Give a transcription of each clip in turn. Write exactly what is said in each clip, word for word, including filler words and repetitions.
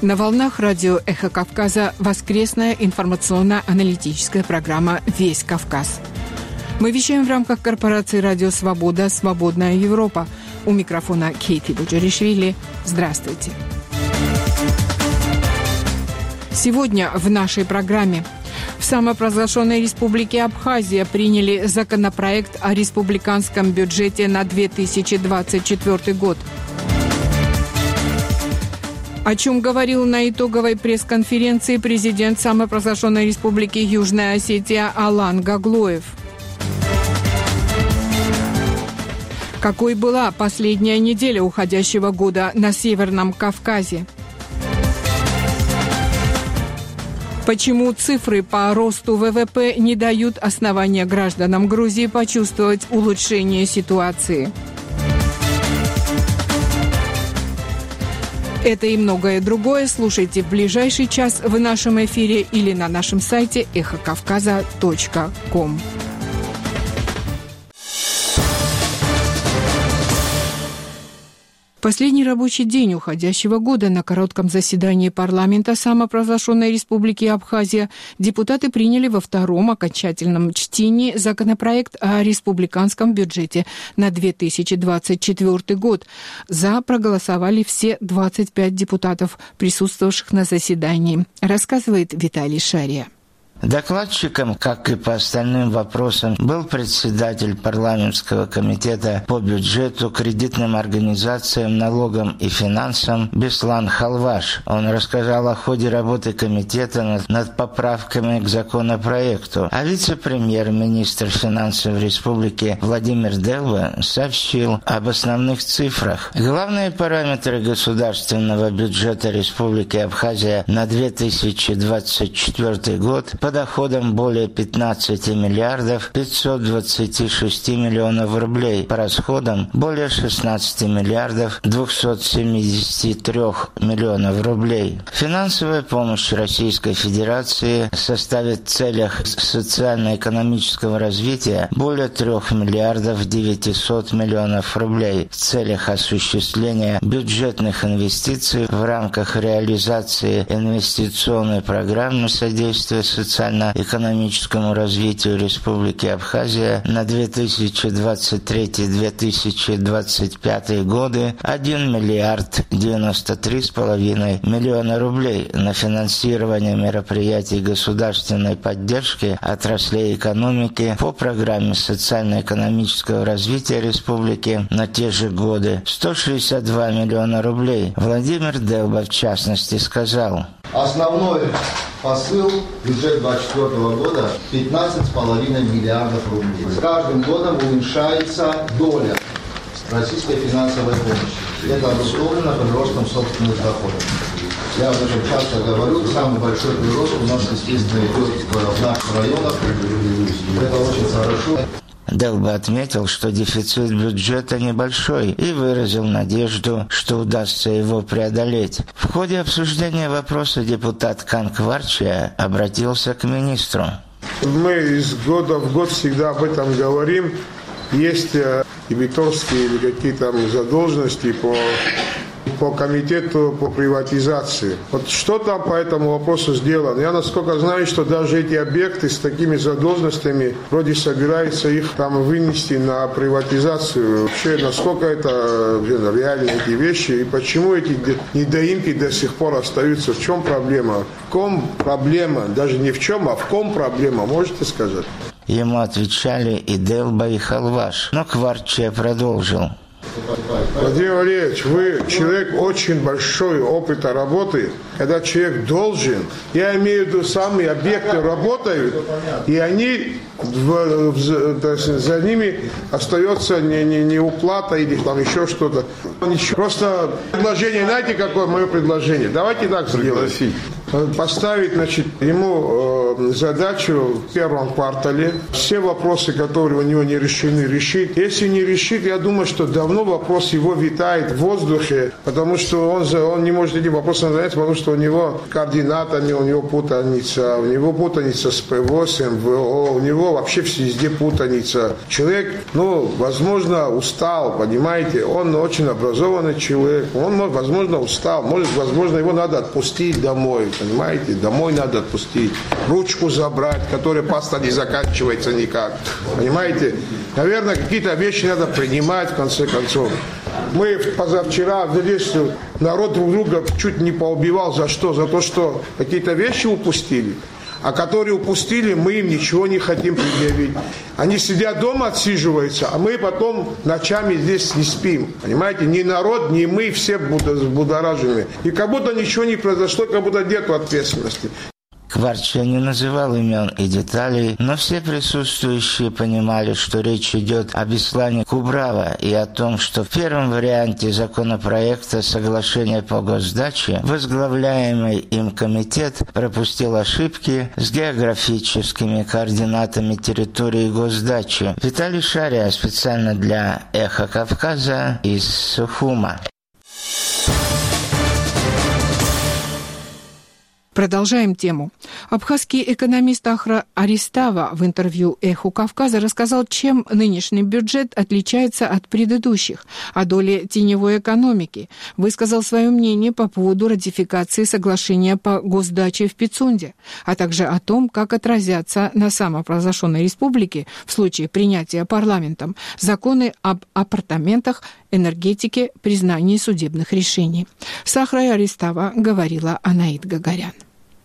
На волнах радио «Эхо Кавказа» воскресная информационно-аналитическая программа «Весь Кавказ». Мы вещаем в рамках корпорации «Радио Свобода. Свободная Европа». У микрофона Кейти Буджаришвили. Здравствуйте. Сегодня в нашей программе в самопровозглашенной республике Абхазия приняли законопроект о республиканском бюджете на две тысячи двадцать четвёртый год. О чем говорил на итоговой пресс-конференции президент самопровозглашенной республики Южная Осетия Алан Гаглоев. Какой была последняя неделя уходящего года на Северном Кавказе? Почему цифры по росту ВВП не дают основания гражданам Грузии почувствовать улучшение ситуации? Это и многое другое слушайте в ближайший час в нашем эфире или на нашем сайте эхо кавказа точка ком. Последний рабочий день уходящего года на коротком заседании парламента самопровозглашенной республики Абхазия депутаты приняли во втором окончательном чтении законопроект о республиканском бюджете на две тысячи двадцать четвёртый год. За проголосовали все двадцать пять депутатов, присутствовавших на заседании, рассказывает Виталий Шария. Докладчиком, как и по остальным вопросам, был председатель парламентского комитета по бюджету, кредитным организациям, налогам и финансам Беслан Халваш. Он рассказал о ходе работы комитета над, над поправками к законопроекту, а вице-премьер-министр финансов республики Владимир Делба сообщил об основных цифрах. Главные параметры государственного бюджета республики Абхазия на две тысячи двадцать четвёртый год по доходам более пятнадцати миллиардов пятьсот двадцать шесть миллионов рублей, по расходам более шестнадцати миллиардов двухсот семидесяти трёх миллионов рублей. Финансовая помощь Российской Федерации составит в целях социально-экономического развития более трёх миллиардов девятисот миллионов рублей в целях осуществления бюджетных инвестиций в рамках реализации инвестиционной программы содействия социальному социально-экономическому развитию Республики Абхазия на две тысячи двадцать третий — две тысячи двадцать пятый годы один миллиард девяносто три с половиной миллиона рублей на финансирование мероприятий государственной поддержки отраслей экономики по программе социально-экономического развития Республики на те же годы сто шестьдесят два миллиона рублей. Владимир Делба, в частности, сказал: основной посыл бюджета двадцать четвёртого года пятнадцать с половиной миллиардов рублей. С каждым годом уменьшается доля российской финансовой помощи. Это обусловлено приростом собственных доходов. Я об этом часто говорю. Самый большой прирост у нас, естественно, идет в наших районах. Это очень хорошо. Делба отметил, что дефицит бюджета небольшой и выразил надежду, что удастся его преодолеть. В ходе обсуждения вопроса депутат Канкварчия обратился к министру. Мы из года в год всегда об этом говорим. Есть дебиторские или какие-то задолженности по... по комитету по приватизации. Вот что там по этому вопросу сделано? Я насколько знаю, что даже эти объекты с такими задолженностями вроде собираются их там вынести на приватизацию. Вообще, насколько это реально эти вещи и почему эти недоимки до сих пор остаются? В чем проблема? В ком проблема? Даже не в чем, а в ком проблема? Можете сказать? Ему отвечали и Делба, и Халваш, но Кварчия продолжил. Владимир Валерьевич, вы человек очень большой опыта работы, когда человек должен, я имею в виду, сами объекты работают, и они, в, в, за ними остается не, не, не уплата или там еще что-то. Просто предложение, знаете, какое мое предложение? Давайте так сделаем. поставить, значит, ему э, задачу в первом квартале все вопросы, которые у него не решены, решить. Если не решит, я думаю, что давно вопрос его витает в воздухе, потому что он, он не может этим вопросом заняться, потому что у него координатами, у него путаница, у него путаница с ПВО, с МВО, у него вообще везде путаница. Человек, ну, возможно, устал, понимаете, он очень образованный человек, он, возможно, устал, может, возможно, его надо отпустить домой, понимаете, домой надо отпустить, ручку забрать, которая паста не заканчивается никак, понимаете, наверное, какие-то вещи надо принимать, в конце концов. Мы позавчера здесь народ друг друга чуть не поубивал, за что? За то, что какие-то вещи упустили. А которые упустили, мы им ничего не хотим предъявить. Они сидят дома, отсиживаются, а мы потом ночами здесь не спим. Понимаете, ни народ, ни мы, все будоражены. И как будто ничего не произошло, как будто нет ответственности. Кварча не называл имен и деталей, но все присутствующие понимали, что речь идет об Беслане Кубрава и о том, что в первом варианте законопроекта соглашения по госдаче возглавляемый им комитет пропустил ошибки с географическими координатами территории госдачи. Виталий Шария специально для «Эхо Кавказа» из Сухума. Продолжаем тему. Абхазский экономист Ахра Аристава в интервью «Эху Кавказа» рассказал, чем нынешний бюджет отличается от предыдущих, о доле теневой экономики. Высказал свое мнение по поводу ратификации соглашения по госдаче в Пицунде, а также о том, как отразятся на самопровозглашенной республике в случае принятия парламентом законы об апартаментах, энергетике, признании судебных решений. С Ахрой Аристава говорила Анаит Гагарян.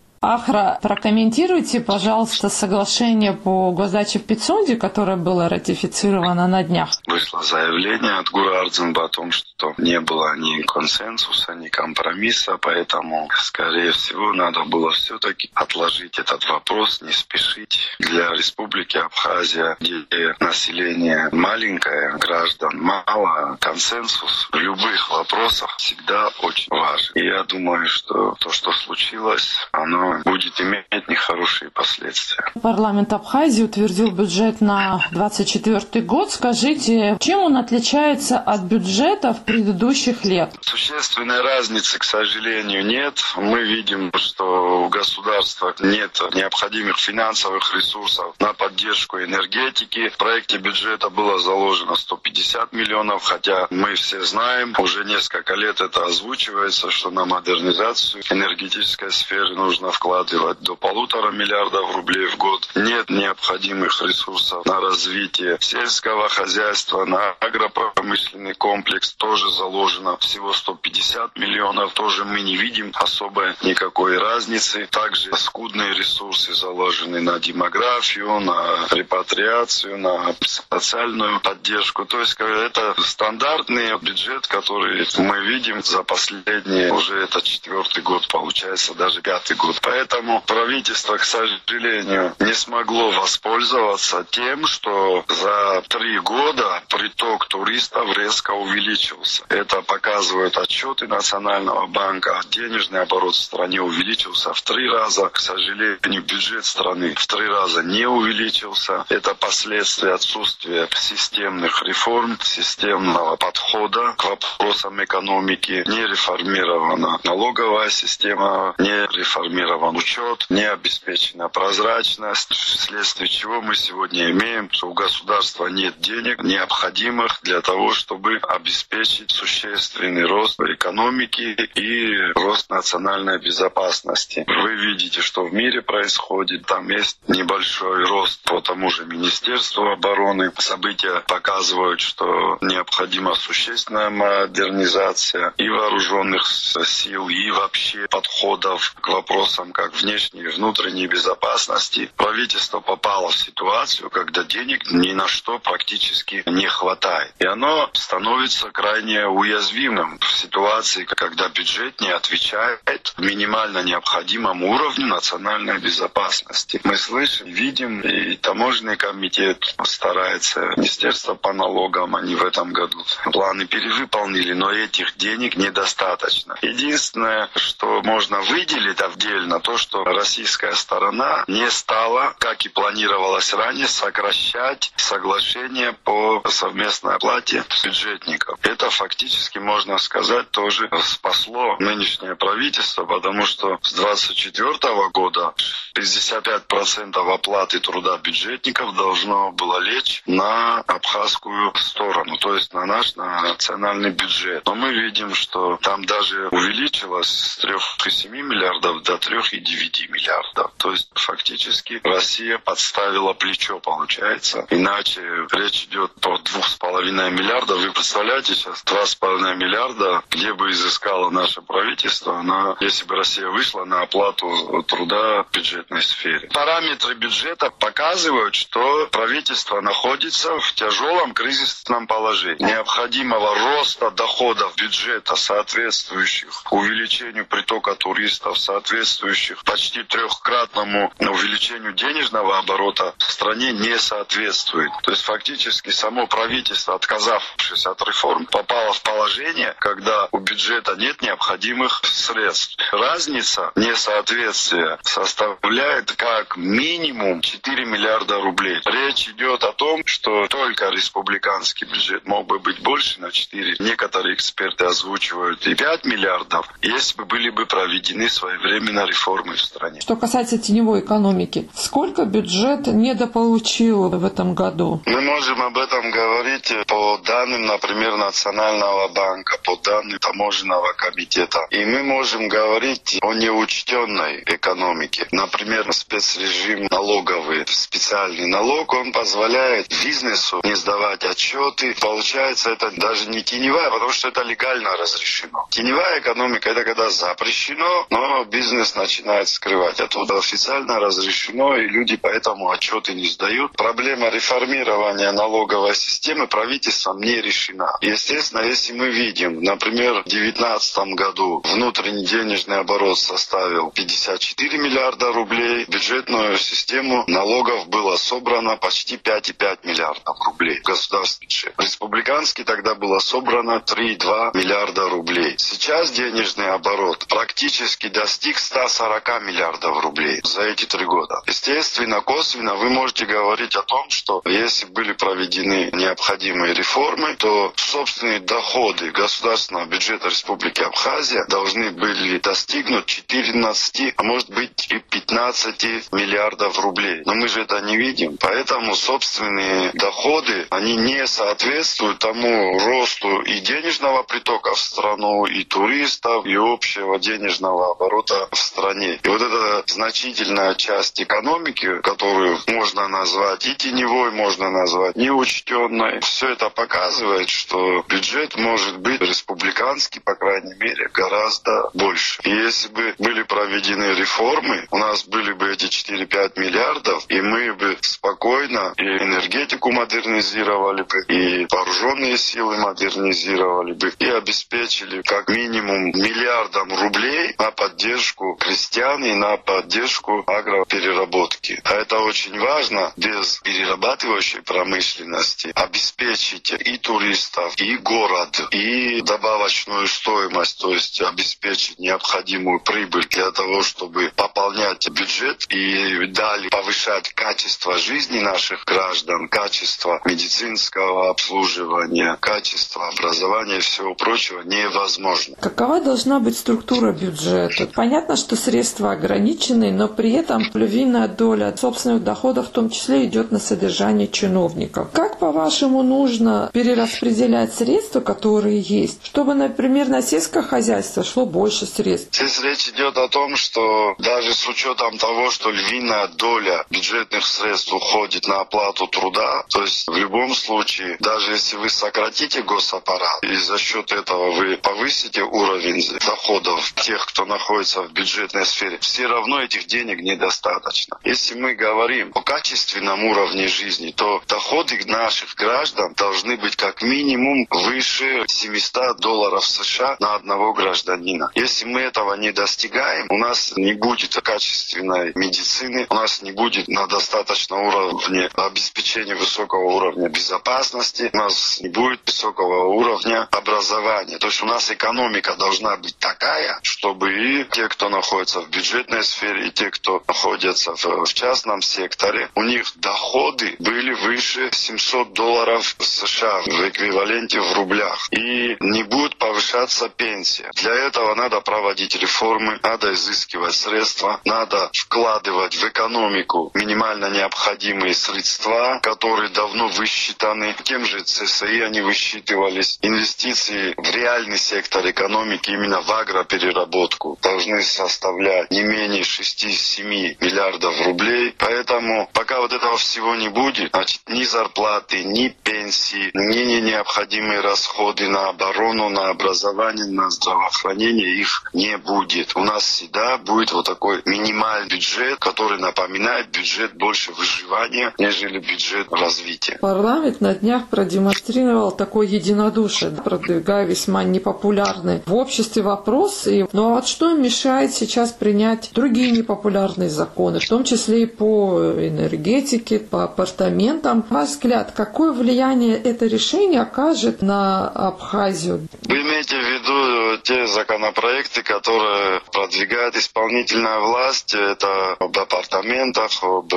Ахра, прокомментируйте, пожалуйста, соглашение по госдаче в Пицунде, которое было ратифицировано на днях. Вышло заявление от Гуру Ардзенба о том, что не было ни консенсуса, ни компромисса, поэтому, скорее всего, надо было все-таки отложить этот вопрос, не спешить. Для Республики Абхазия, где население маленькое, граждан мало, консенсус в любых вопросах всегда очень важен. И я думаю, что то, что случилось, оно будет иметь нехорошие последствия. Парламент Абхазии утвердил бюджет на двадцать четвёртый год. Скажите, чем он отличается от бюджетов предыдущих лет? Существенной разницы, к сожалению, нет. Мы видим, что у государства нет необходимых финансовых ресурсов на поддержку энергетики. В проекте бюджета было заложено сто пятьдесят миллионов, хотя мы все знаем, уже несколько лет это озвучивается, что на модернизацию энергетической сферы нужно вкладывать до полутора миллиардов рублей в год. Нет необходимых ресурсов на развитие сельского хозяйства, на агропромышленный комплекс тоже заложено всего сто пятьдесят миллионов. Тоже мы не видим особой никакой разницы. Также скудные ресурсы заложены на демографию, на репатриацию, на социальную поддержку. То есть это стандартный бюджет, который мы видим за последние, уже это четвертый год, получается, даже пятый год. Поэтому правительство, к сожалению, не смогло воспользоваться тем, что за три года приток туристов резко увеличился. Это показывают отчеты Национального банка. Денежный оборот в стране увеличился в три раза. К сожалению, бюджет страны в три раза не увеличился. Это последствия отсутствия системных реформ, системного подхода к вопросам экономики. Не реформирована налоговая система, не реформирован учет, не обеспечена прозрачность, вследствие чего мы сегодня имеем, что у государства нет денег, необходимых для того, чтобы обеспечить существенный рост экономики и рост национальной безопасности. Вы видите, что в мире происходит, там есть небольшой рост по тому же Министерству обороны. События показывают, что необходима существенная модернизация и вооруженных сил, и вообще подходов к вопросам как внешней и внутренней безопасности. Правительство попало в ситуацию, когда денег ни на что практически не хватает. И оно становится крайне уязвимым в ситуации, когда бюджет не отвечает минимально необходимому уровню национальной безопасности. Мы слышим, видим, и таможенный комитет старается, Министерство по налогам, они в этом году планы перевыполнили, но этих денег недостаточно. Единственное, что можно выделить отдельно на то, что российская сторона не стала, как и планировалось ранее, сокращать соглашение по совместной оплате бюджетников. Это фактически, можно сказать, тоже спасло нынешнее правительство, потому что с двадцать четвёртого года шестьдесят пять процентов оплаты труда бюджетников должно было лечь на абхазскую сторону, то есть на наш на национальный бюджет. Но мы видим, что там даже увеличилось с трёх целых семи десятых миллиардов до трёх целых девяти десятых миллиардов. То есть фактически Россия подставила плечо, получается. Иначе речь идет про двух с половиной миллиардов. Вы представляете, сейчас два с половиной миллиарда, где бы изыскало наше правительство, на, если бы Россия вышла на оплату труда в бюджетной сфере. Параметры бюджета показывают, что правительство находится в тяжелом кризисном положении. Необходимого роста доходов бюджета, соответствующих увеличению притока туристов, соответствующих почти трехкратному увеличению денежного оборота в стране, не соответствует. То есть фактически само правительство, отказавшись от реформ, попало в положение, когда у бюджета нет необходимых средств. Разница несоответствия составляет как минимум четыре миллиарда рублей. Речь идет о том, что только республиканский бюджет мог бы быть больше на четыре. Некоторые эксперты озвучивают и пять миллиардов, если бы были бы проведены своевременно реформы в стране. Что касается теневой экономики, сколько бюджет недополучил в этом году? Мы можем об этом говорить по данным, например, Национального банка, по данным Таможенного комитета. И мы можем говорить о неучтенной экономике. Например, спецрежим налоговый, специальный налог, он позволяет бизнесу не сдавать отчеты. Получается, это даже не теневая, потому что это легально разрешено. Теневая экономика — это когда запрещено, но бизнес начинает скрывать. А тут официально разрешено, и люди поэтому отчеты не сдают. Проблема реформирования налоговой системы правительством не решена. Естественно, если мы видим, например, в две тысячи девятнадцатом году внутренний денежный оборот составил пятьдесят четыре миллиарда рублей, бюджетную систему налогов было собрано почти пять целых пять десятых миллиардов рублей. Государственный бюджет. Республиканский тогда было собрано три целых два десятых миллиарда рублей. Сейчас денежный оборот практически достиг ста сорока миллиардов рублей за эти три года. Естественно, косвенно вы можете говорить о том, что если были проведены необходимые реформы, то собственные доходы государственного бюджета Республики Абхазия должны были достигнуть четырнадцати, а может быть и пятнадцати миллиардов рублей. Но мы же это не видим. Поэтому собственные доходы, они не соответствуют тому росту и денежного притока в страну, и туристов, и общего денежного оборота в стране. И вот эта значительная часть экономики, которую можно назвать и теневой, можно назвать неучтенной, все это показывает, что бюджет может быть республиканский, по крайней мере, гораздо больше. И если бы были проведены реформы, у нас были бы эти четыре-пять миллиардов, и мы бы спокойно и энергетику модернизировали бы, и вооруженные силы модернизировали бы, и обеспечили как минимум миллиардом рублей на поддержку крестьян и на поддержку агропереработки. А это очень важно. Без перерабатывающей промышленности обеспечить и туристов, и город, и добавочную стоимость, то есть обеспечить необходимую прибыль для того, чтобы пополнять бюджет и далее повышать качество жизни наших граждан, качество медицинского обслуживания, качество образования и всего прочего невозможно. Какова должна быть структура бюджета? Понятно, что средства ограничены, но при этом львиная доля собственных доходов в том числе идет на содержание чиновников. Как, по-вашему, нужно перераспределять средства, которые есть, чтобы, например, на сельское хозяйство шло больше средств? Здесь речь идет о том, что даже с учетом того, что львиная доля бюджетных средств уходит на оплату труда, то есть в любом случае, даже если вы сократите госаппарат и за счет этого вы повысите уровень доходов тех, кто находится в бюджетной сфере, все равно этих денег недостаточно. Если мы говорим о качественном уровне жизни, то доходы наших граждан должны быть как минимум выше семисот долларов США на одного гражданина. Если мы этого не достигаем, у нас не будет качественной медицины, у нас не будет на достаточном уровне обеспечения высокого уровня безопасности, у нас не будет высокого уровня образования. То есть у нас экономика должна быть такая, чтобы и те, кто находится находятся в бюджетной сфере, и те, кто находится в, в частном секторе, у них доходы были выше семьсот долларов США в эквиваленте в рублях. И не будет повышаться пенсия. Для этого надо проводить реформы, надо изыскивать средства, надо вкладывать в экономику минимально необходимые средства, которые давно высчитаны. Тем же ЦСИ они высчитывались. Инвестиции в реальный сектор экономики, именно в агропереработку, должны составлять не менее шесть-семь миллиардов рублей. Поэтому пока вот этого всего не будет, значит, ни зарплаты, ни пенсии, ни необходимые расходы на оборону, на образование, на здравоохранение, их не будет. У нас всегда будет вот такой минимальный бюджет, который напоминает бюджет больше выживания, нежели бюджет развития. Парламент на днях продемонстрировал такое единодушие, продвигая весьма непопулярный в обществе вопрос. И, ну а вот что мешает сейчас принять другие непопулярные законы, в том числе и по энергетике, по апартаментам? На ваш взгляд, какое влияние это решение окажет на Абхазию? Вы имеете в виду те законопроекты, которые продвигает исполнительная власть? Это об апартаментах, об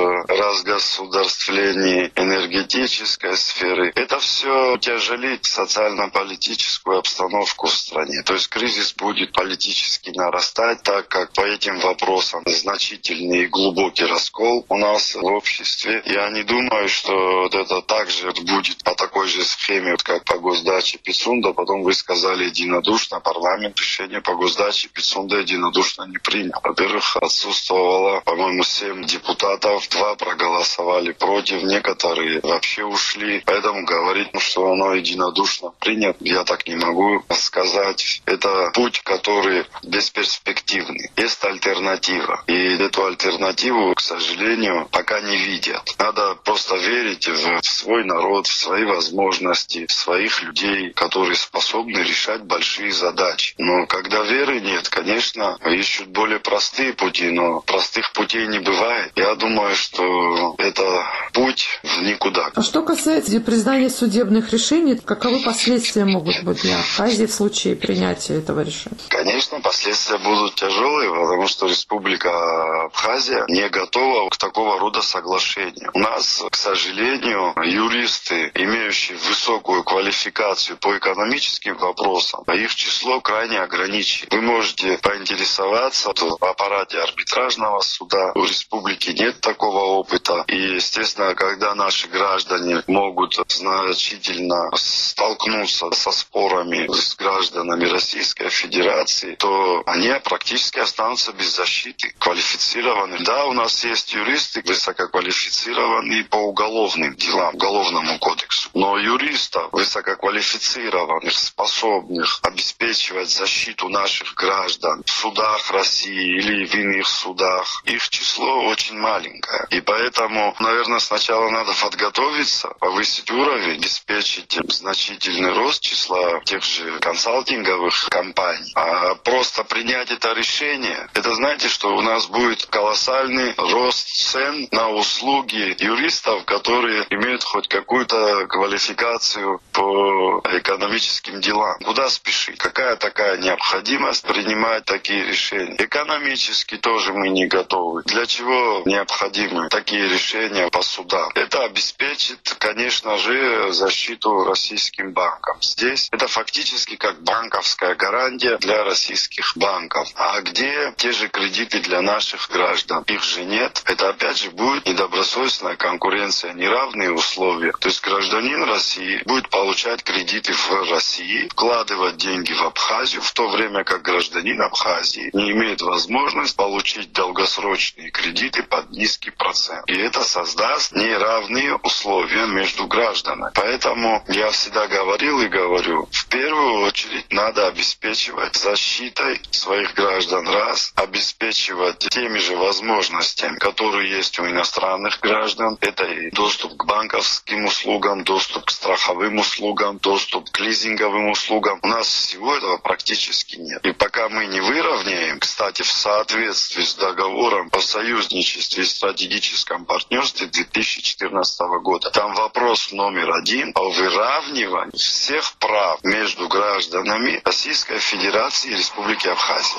разгосударствлении энергетической сферы. Это все утяжелит социально-политическую обстановку в стране. То есть кризис будет политически нарастать, так как по этим вопросам значительный и глубокий раскол у нас в обществе. Я не думаю, что вот это также будет по такой же схеме, как по госдаче Пицунда. Потом вы сказали единодушно, парламент решение по госдаче Пицунда единодушно не принял. Во-первых, отсутствовало, по-моему, семь депутатов, два проголосовали против, некоторые вообще ушли. Поэтому говорить, что оно единодушно принято, я так не могу сказать. Это путь, который бесперспективный. Есть альтернатива. И эту альтернативу, к сожалению, пока не видят. Надо просто верить в свой народ, в свои возможности, в своих людей, которые способны решать большие задачи. Но когда веры нет, конечно, ищут более простые пути, но простых путей не бывает. Я думаю, что это путь в никуда. А что касается признания судебных решений, каковы последствия могут быть для Абхазии в случае принятия этого решения? Конечно, последствия будут тяжелые, потому что Республика Абхазия не готова к такого рода соглашениям. У нас, к сожалению, юристы, имеющие высокую квалификацию по экономическим вопросам, их число крайне ограничено. Вы можете поинтересоваться в аппарате арбитражного суда. У республики нет такого опыта. И, естественно, когда наши граждане могут значительно столкнуться со спорами с гражданами Российской Федерации, то они практически останутся без защиты. Квалифицированные. Да, у нас есть юристы высококвалифицированные по уголовным делам, уголовному кодексу. Но юристов высококвалифицированных, способных обеспечивать защиту наших граждан в судах России или в иных судах, их число очень маленькое. И поэтому, наверное, сначала надо подготовиться, повысить уровень, обеспечить значительный рост числа тех же консалтинговых компаний. А просто принять это решение, это знаете, что у нас будет колоссальный рост цен на услуги юристов, которые имеют хоть какую-то квалификацию по экономическим делам. Куда спешить? Какая такая необходимость принимать такие решения? Экономически тоже мы не готовы. Для чего необходимы такие решения по судам? Это обеспечит, конечно же, защиту российским банкам. Здесь это фактически как банковская гарантия для российских банков. А где те же кредиты для наших граждан? Их же нет. Это опять же будет недобросовестная конкуренция, неравные условия. То есть гражданин России будет получать кредиты в России, вкладывать деньги в Абхазию, в то время как гражданин Абхазии не имеет возможности получить долгосрочные кредиты под низкий процент. И это создаст неравные условия между гражданами. Поэтому я всегда говорил и говорю, в первую очередь надо обеспечивать защитой своих граждан, раз, обеспечивать теми же возможностями, которые есть у иностранных граждан. Это и доступ к банковским услугам, доступ к страховым услугам, доступ к лизинговым услугам. У нас всего этого практически нет. И пока мы не выровняем, кстати, в соответствии с договором о союзничестве и стратегическом партнерстве две тысячи четырнадцатого года, там вопрос номер один о выравнивании всех прав между гражданами Российской Федерации и Республики Абхазия.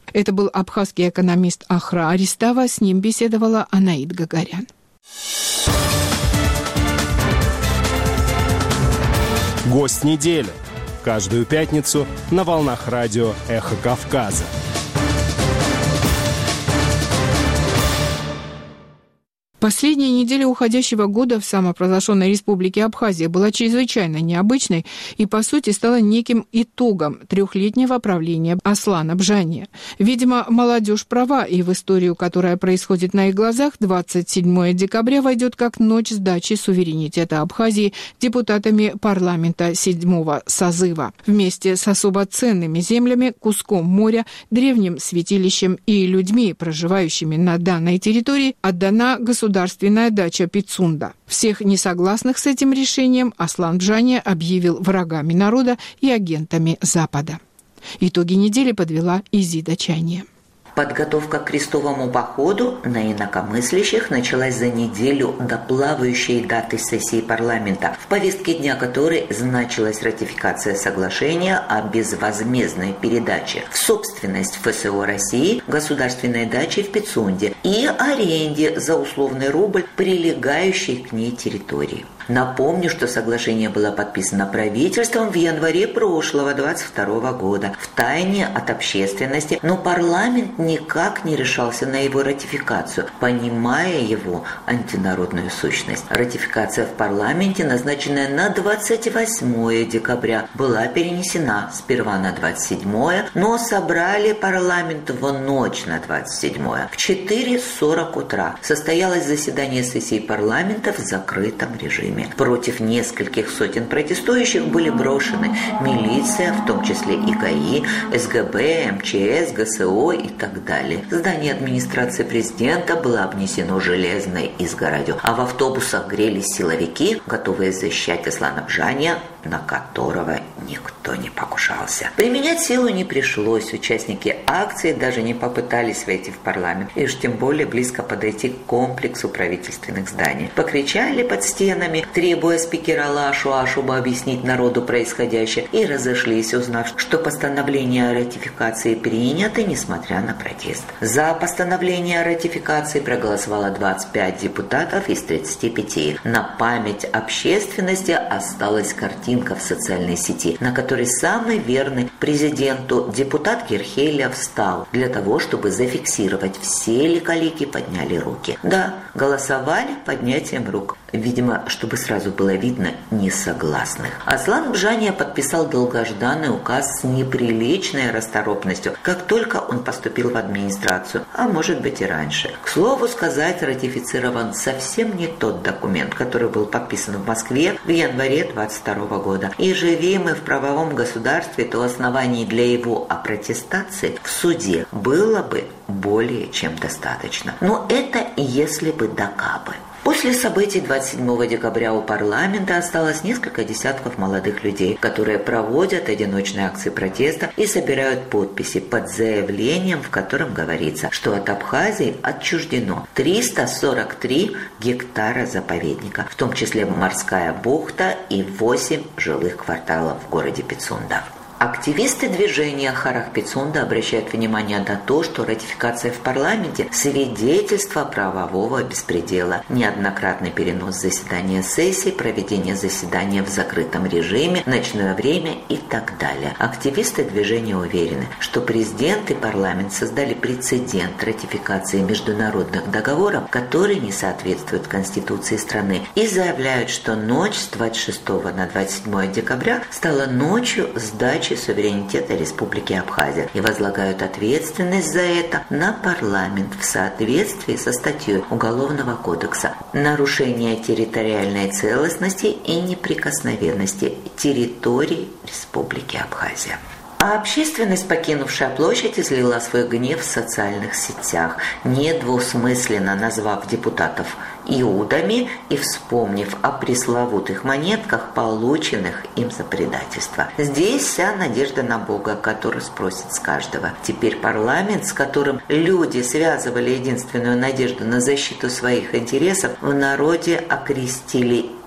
Это был абхазский экономист Ахра Аристава, с ним беседовала Анаид Гагарян. Гость недели. Каждую пятницу на волнах радио «Эхо Кавказа». Последняя неделя уходящего года в самопровозглашенной республике Абхазия была чрезвычайно необычной и, по сути, стала неким итогом трехлетнего правления Аслана Бжания. Видимо, молодежь права, и в историю, которая происходит на их глазах, двадцать седьмое декабря войдет как ночь сдачи суверенитета Абхазии депутатами парламента седьмого созыва. Вместе с особо ценными землями, куском моря, древним святилищем и людьми, проживающими на данной территории, отдана государственная Государственная дача Пицунда. Всех несогласных с этим решением Аслан Бжания объявил врагами народа и агентами Запада. Итоги недели подвела Изида Чайния. Подготовка к крестовому походу на инакомыслящих началась за неделю до плавающей даты сессии парламента, в повестке дня которой значилась ратификация соглашения о безвозмездной передаче в собственность ФСО России государственной дачи в Пицунде и аренде за условный рубль прилегающей к ней территории. Напомню, что соглашение было подписано правительством в январе прошлого, двадцать второго года, в тайне от общественности, но парламент никак не решался на его ратификацию, понимая его антинародную сущность. Ратификация в парламенте, назначенная на двадцать восьмое декабря, была перенесена сперва на двадцать седьмое, но собрали парламент в ночь на двадцать седьмое. В четыре сорок утра состоялось заседание сессии парламента в закрытом режиме. Против нескольких сотен протестующих были брошены милиция, в том числе и ГАИ, СГБ, МЧС, ГСО и так далее. Здание администрации президента было обнесено железной изгородью, а в автобусах грелись силовики, готовые защищать Аслана Бжания, на которого никто не покушался. Применять силу не пришлось. Участники акции даже не попытались войти в парламент, и уж тем более близко подойти к комплексу правительственных зданий. Покричали под стенами, требуя спикера Лашу, чтобы объяснить народу происходящее, и разошлись, узнав, что постановление о ратификации принято, несмотря на протест. За постановление о ратификации проголосовало двадцать пять депутатов из тридцати пяти. На память общественности осталась картинка в социальной сети, на которой самый верный президенту депутат Герхеля встал для того, чтобы зафиксировать, все ли коллеги подняли руки. Да, голосовали поднятием рук. Видимо, чтобы сразу было видно несогласных. Аслан Бжания подписал долгожданный указ с неприличной расторопностью, как только он поступил в администрацию, а может быть и раньше. К слову сказать, ратифицирован совсем не тот документ, который был подписан в Москве в январе двадцать второго года. И живи мы в правовом государстве, то оснований для его опротестации в суде было бы более чем достаточно. Но это если бы да кабы. После событий двадцать седьмого декабря у парламента осталось несколько десятков молодых людей, которые проводят одиночные акции протеста и собирают подписи под заявлением, в котором говорится, что от Абхазии отчуждено триста сорок три гектара заповедника, в том числе морская бухта и восемь жилых кварталов в городе Пицунда. Активисты движения Харах Пицунда обращают внимание на то, что ратификация в парламенте – свидетельство правового беспредела, неоднократный перенос заседания сессии, проведение заседания в закрытом режиме, ночное время и так далее. Активисты движения уверены, что президент и парламент создали прецедент ратификации международных договоров, которые не соответствуют Конституции страны, и заявляют, что ночь с двадцать шестого на двадцать седьмое декабря стала ночью сдачи суверенитета Республики Абхазия и возлагают ответственность за это на парламент в соответствии со статьей Уголовного кодекса «Нарушение территориальной целостности и неприкосновенности территории Республики Абхазия». А общественность, покинувшая площадь, излила свой гнев в социальных сетях, недвусмысленно назвав депутатов иудами и вспомнив о пресловутых монетках, полученных им за предательство. Здесь вся надежда на Бога, который спросит с каждого. Теперь парламент, с которым люди связывали единственную надежду на защиту своих интересов, в народе окрестили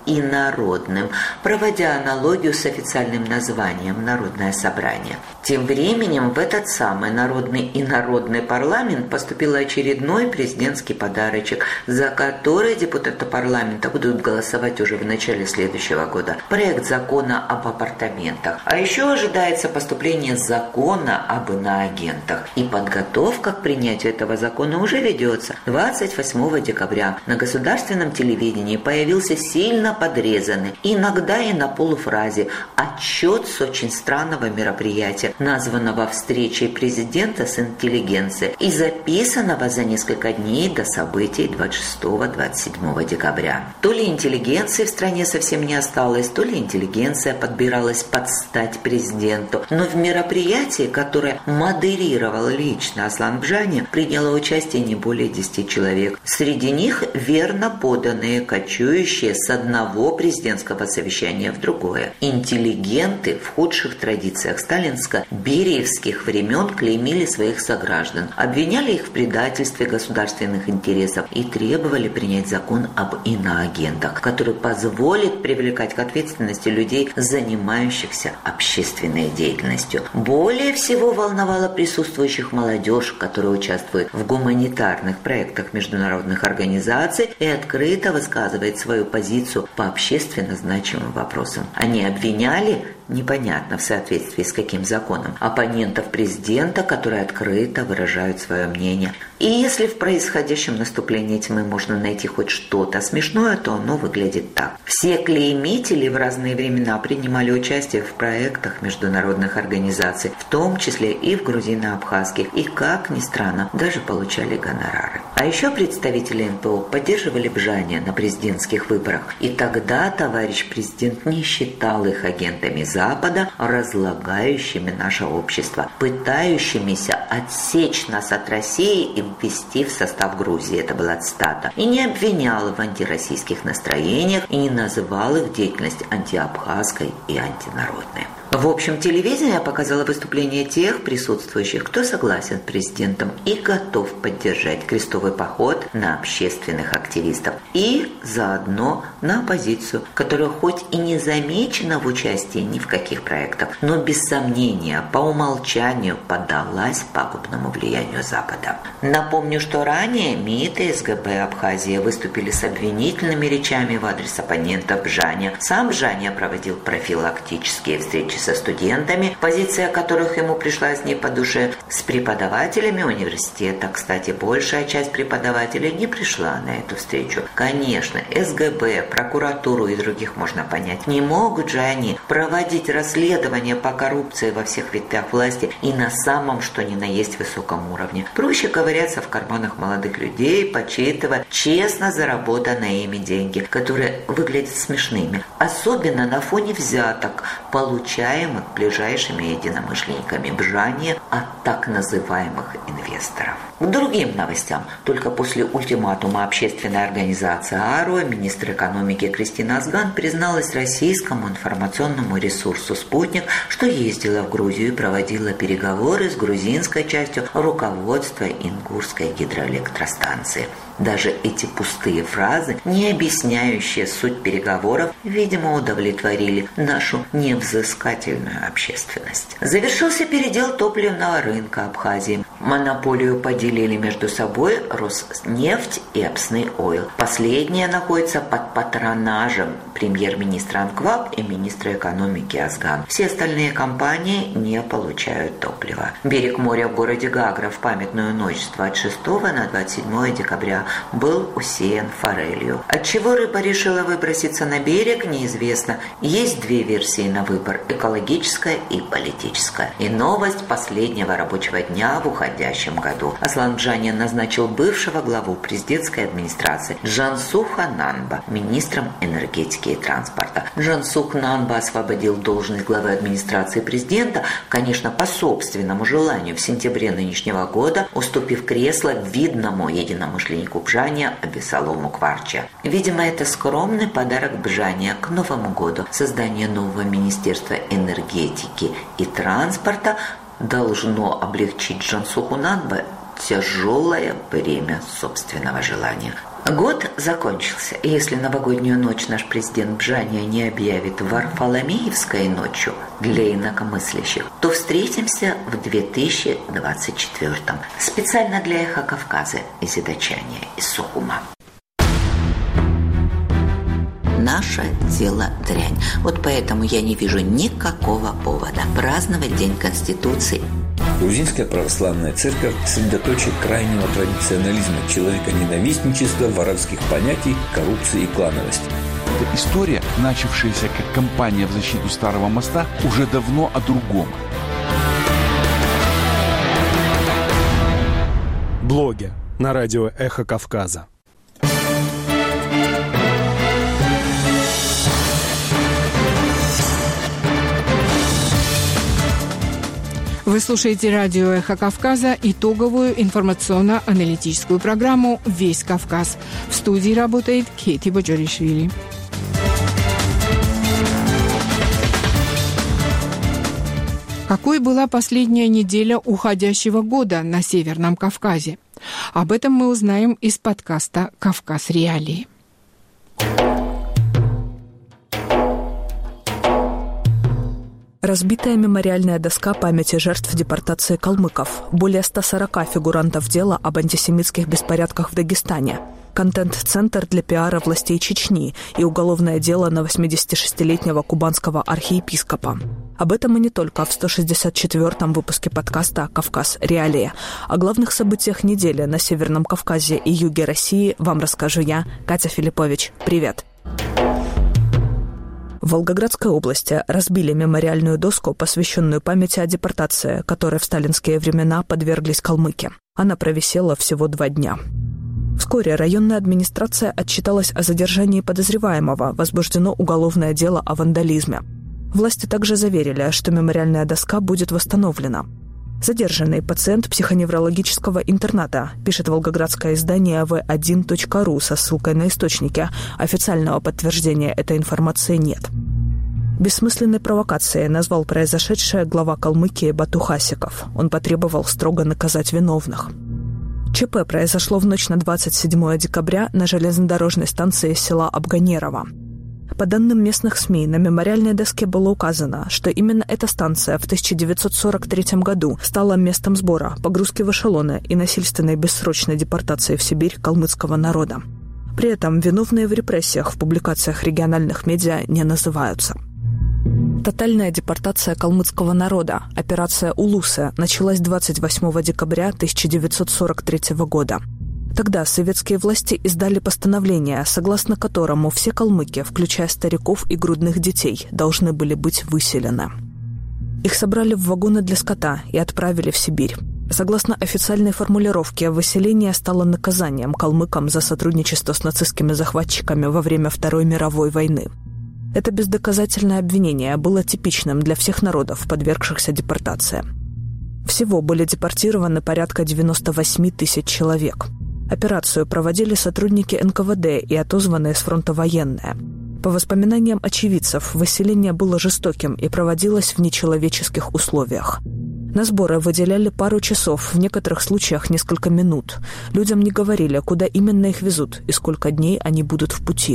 инородным, проводя аналогию с официальным названием «Народное собрание». Тем временем в этот самый народный и народный парламент поступил очередной президентский подарочек, за который депутаты парламента будут голосовать уже в начале следующего года. Проект закона об апартаментах. А еще ожидается поступление закона об иноагентах. И подготовка к принятию этого закона уже ведется. двадцать восьмого декабря на государственном телевидении появился сильно подрезанный, иногда и на полуфразе, отчет с очень странного мероприятия, названного встречей президента с интеллигенцией и записанного за несколько дней до событий двадцать шестого — двадцать седьмого декабря. То ли интеллигенции в стране совсем не осталось, то ли интеллигенция подбиралась под стать президенту. Но в мероприятии, которое модерировал лично Аслан Бжаня, приняло участие не более десяти человек. Среди них верно поданные, кочующие с одного президентского совещания в другое. Интеллигенты в худших традициях сталинско-бериевских времен клеймили своих сограждан, обвиняли их в предательстве государственных интересов и требовали принять закон об иноагентах, который позволит привлекать к ответственности людей, занимающихся общественной деятельностью. Более всего волновала присутствующих молодежь, которая участвует в гуманитарных проектах международных организаций и открыто высказывает свою позицию по общественно значимым вопросам. Они обвиняли, непонятно в соответствии с каким законом, оппонентов президента, которые открыто выражают свое мнение. И если в происходящем наступлении тьмы можно найти хоть что-то смешное, то оно выглядит так. Все клеймители в разные времена принимали участие в проектах международных организаций, в том числе и в грузино-абхазских, и, как ни странно, даже получали гонорары. А еще представители эн пэ о поддерживали Бжаня на президентских выборах. И тогда товарищ президент не считал их агентами Запада, разлагающими наше общество, пытающимися отсечь нас от России и ввести в состав Грузии. Это была цитата. И не обвинял в антироссийских настроениях, и не называл их деятельность антиабхазской и антинародной. В общем, телевидение показало выступление тех присутствующих, кто согласен с президентом и готов поддержать крестовый поход на общественных активистов и заодно на оппозицию, которая хоть и не замечена в участии ни в каких проектах, но без сомнения по умолчанию поддалась пагубному влиянию Запада. Напомню, что ранее МИД и эс гэ бэ Абхазии выступили с обвинительными речами в адрес оппонентов Бжаня. Сам Бжаня проводил профилактические встречи со студентами, позиция которых ему пришлась не по душе, с преподавателями университета. Кстати, большая часть преподавателей не пришла на эту встречу. Конечно, эс гэ бэ, прокуратуру и других можно понять. Не могут же они проводить расследования по коррупции во всех ветвях власти и на самом, что ни на есть, высоком уровне. Проще ковыряться в карманах молодых людей, подсчитывая честно заработанные ими деньги, которые выглядят смешными. Особенно на фоне взяток, получаемых ближайшими единомышленниками Бжаня от так называемых инвесторов. К другим новостям. Только после ультиматума общественной организации АРО министр экономики Кристина Азган призналась российскому информационному ресурсу «Спутник», что ездила в Грузию и проводила переговоры с грузинской частью руководства Ингурской гидроэлектростанции. Даже эти пустые фразы, не объясняющие суть переговоров, видимо, удовлетворили нашу невзыскательную общественность. Завершился передел топливного рынка Абхазии. Монополию поделили между собой Роснефть и Апсны Ойл. Последняя находится под патронажем премьер-министра Анкваб и министра экономики Азган. Все остальные компании не получают топлива. Берег моря в городе Гагра в памятную ночь с двадцать шестого на двадцать седьмое декабря был усеян форелью. Отчего рыба решила выброситься на берег, неизвестно. Есть две версии на выбор – экологическая и политическая. И новость последнего рабочего дня в уходящем году. Аслан Бжаня назначил бывшего главу президентской администрации Джансуха Нанба министром энергетики и транспорта. Джансух Нанба освободил должность главы администрации президента, конечно, по собственному желанию, в сентябре нынешнего года, уступив кресло видному единомышленнику Бжаня Абисалому Кварча. Видимо, это скромный подарок Бжаня к Новому году. Создание нового министерства энергетики и транспорта должно облегчить Джансуху Нанба тяжелое бремя собственного желания. Год закончился, и если новогоднюю ночь наш президент Бжания не объявит Варфоломеевской ночью для инакомыслящих, то встретимся в две тысячи двадцать четвёртом. Специально для «Эхо Кавказа» из Идачания, из Сухума. Наше дело дрянь. Вот поэтому я не вижу никакого повода праздновать День Конституции. Грузинская православная церковь – средоточие крайнего традиционализма, человеконенавистничества, воровских понятий, коррупции и клановости. Эта история, начавшаяся как кампания в защиту Старого моста, уже давно о другом. Блоги на радио «Эхо Кавказа». Вы слушаете радио «Эхо Кавказа», итоговую информационно-аналитическую программу «Весь Кавказ». В студии работает Кейти Боджоришвили. Какой была последняя неделя уходящего года на Северном Кавказе? Об этом мы узнаем из подкаста «Кавказ. Реалии». Разбитая мемориальная доска памяти жертв депортации калмыков, более ста сорока фигурантов дела об антисемитских беспорядках в Дагестане, контент-центр для пиара властей Чечни и уголовное дело на восьмидесятишестилетнего кубанского архиепископа. Об этом и не только в сто шестьдесят четвёртом выпуске подкаста «Кавказ. Реалии». О главных событиях недели на Северном Кавказе и юге России вам расскажу я, Катя Филиппович. Привет! В Волгоградской области разбили мемориальную доску, посвященную памяти о депортации, которой в сталинские времена подверглись калмыки. Она провисела всего два дня. Вскоре районная администрация отчиталась о задержании подозреваемого, возбуждено уголовное дело о вандализме. Власти также заверили, что мемориальная доска будет восстановлена. Задержанный пациент психоневрологического интерната, пишет волгоградское издание вэ один точка ру со ссылкой на источники. Официального подтверждения этой информации нет. Бессмысленной провокацией назвал произошедшее глава Калмыкии Бату Хасиков. Он потребовал строго наказать виновных. ЧП произошло в ночь на двадцать седьмое декабря на железнодорожной станции села Абганерово. По данным местных СМИ, на мемориальной доске было указано, что именно эта станция в тысяча девятьсот сорок третьем году стала местом сбора, погрузки в эшелоны и насильственной бессрочной депортации в Сибирь калмыцкого народа. При этом виновные в репрессиях в публикациях региональных медиа не называются. Тотальная депортация калмыцкого народа, операция «Улусы», началась двадцать восьмого декабря тысяча девятьсот сорок третьего года. Тогда советские власти издали постановление, согласно которому все калмыки, включая стариков и грудных детей, должны были быть выселены. Их собрали в вагоны для скота и отправили в Сибирь. Согласно официальной формулировке, выселение стало наказанием калмыкам за сотрудничество с нацистскими захватчиками во время Второй мировой войны. Это бездоказательное обвинение было типичным для всех народов, подвергшихся депортации. Всего были депортированы порядка девяносто восемь тысяч человек. Операцию проводили сотрудники эн ка вэ дэ и отозванные с фронта военные. По воспоминаниям очевидцев, выселение было жестоким и проводилось в нечеловеческих условиях. На сборы выделяли пару часов, в некоторых случаях несколько минут. Людям не говорили, куда именно их везут и сколько дней они будут в пути.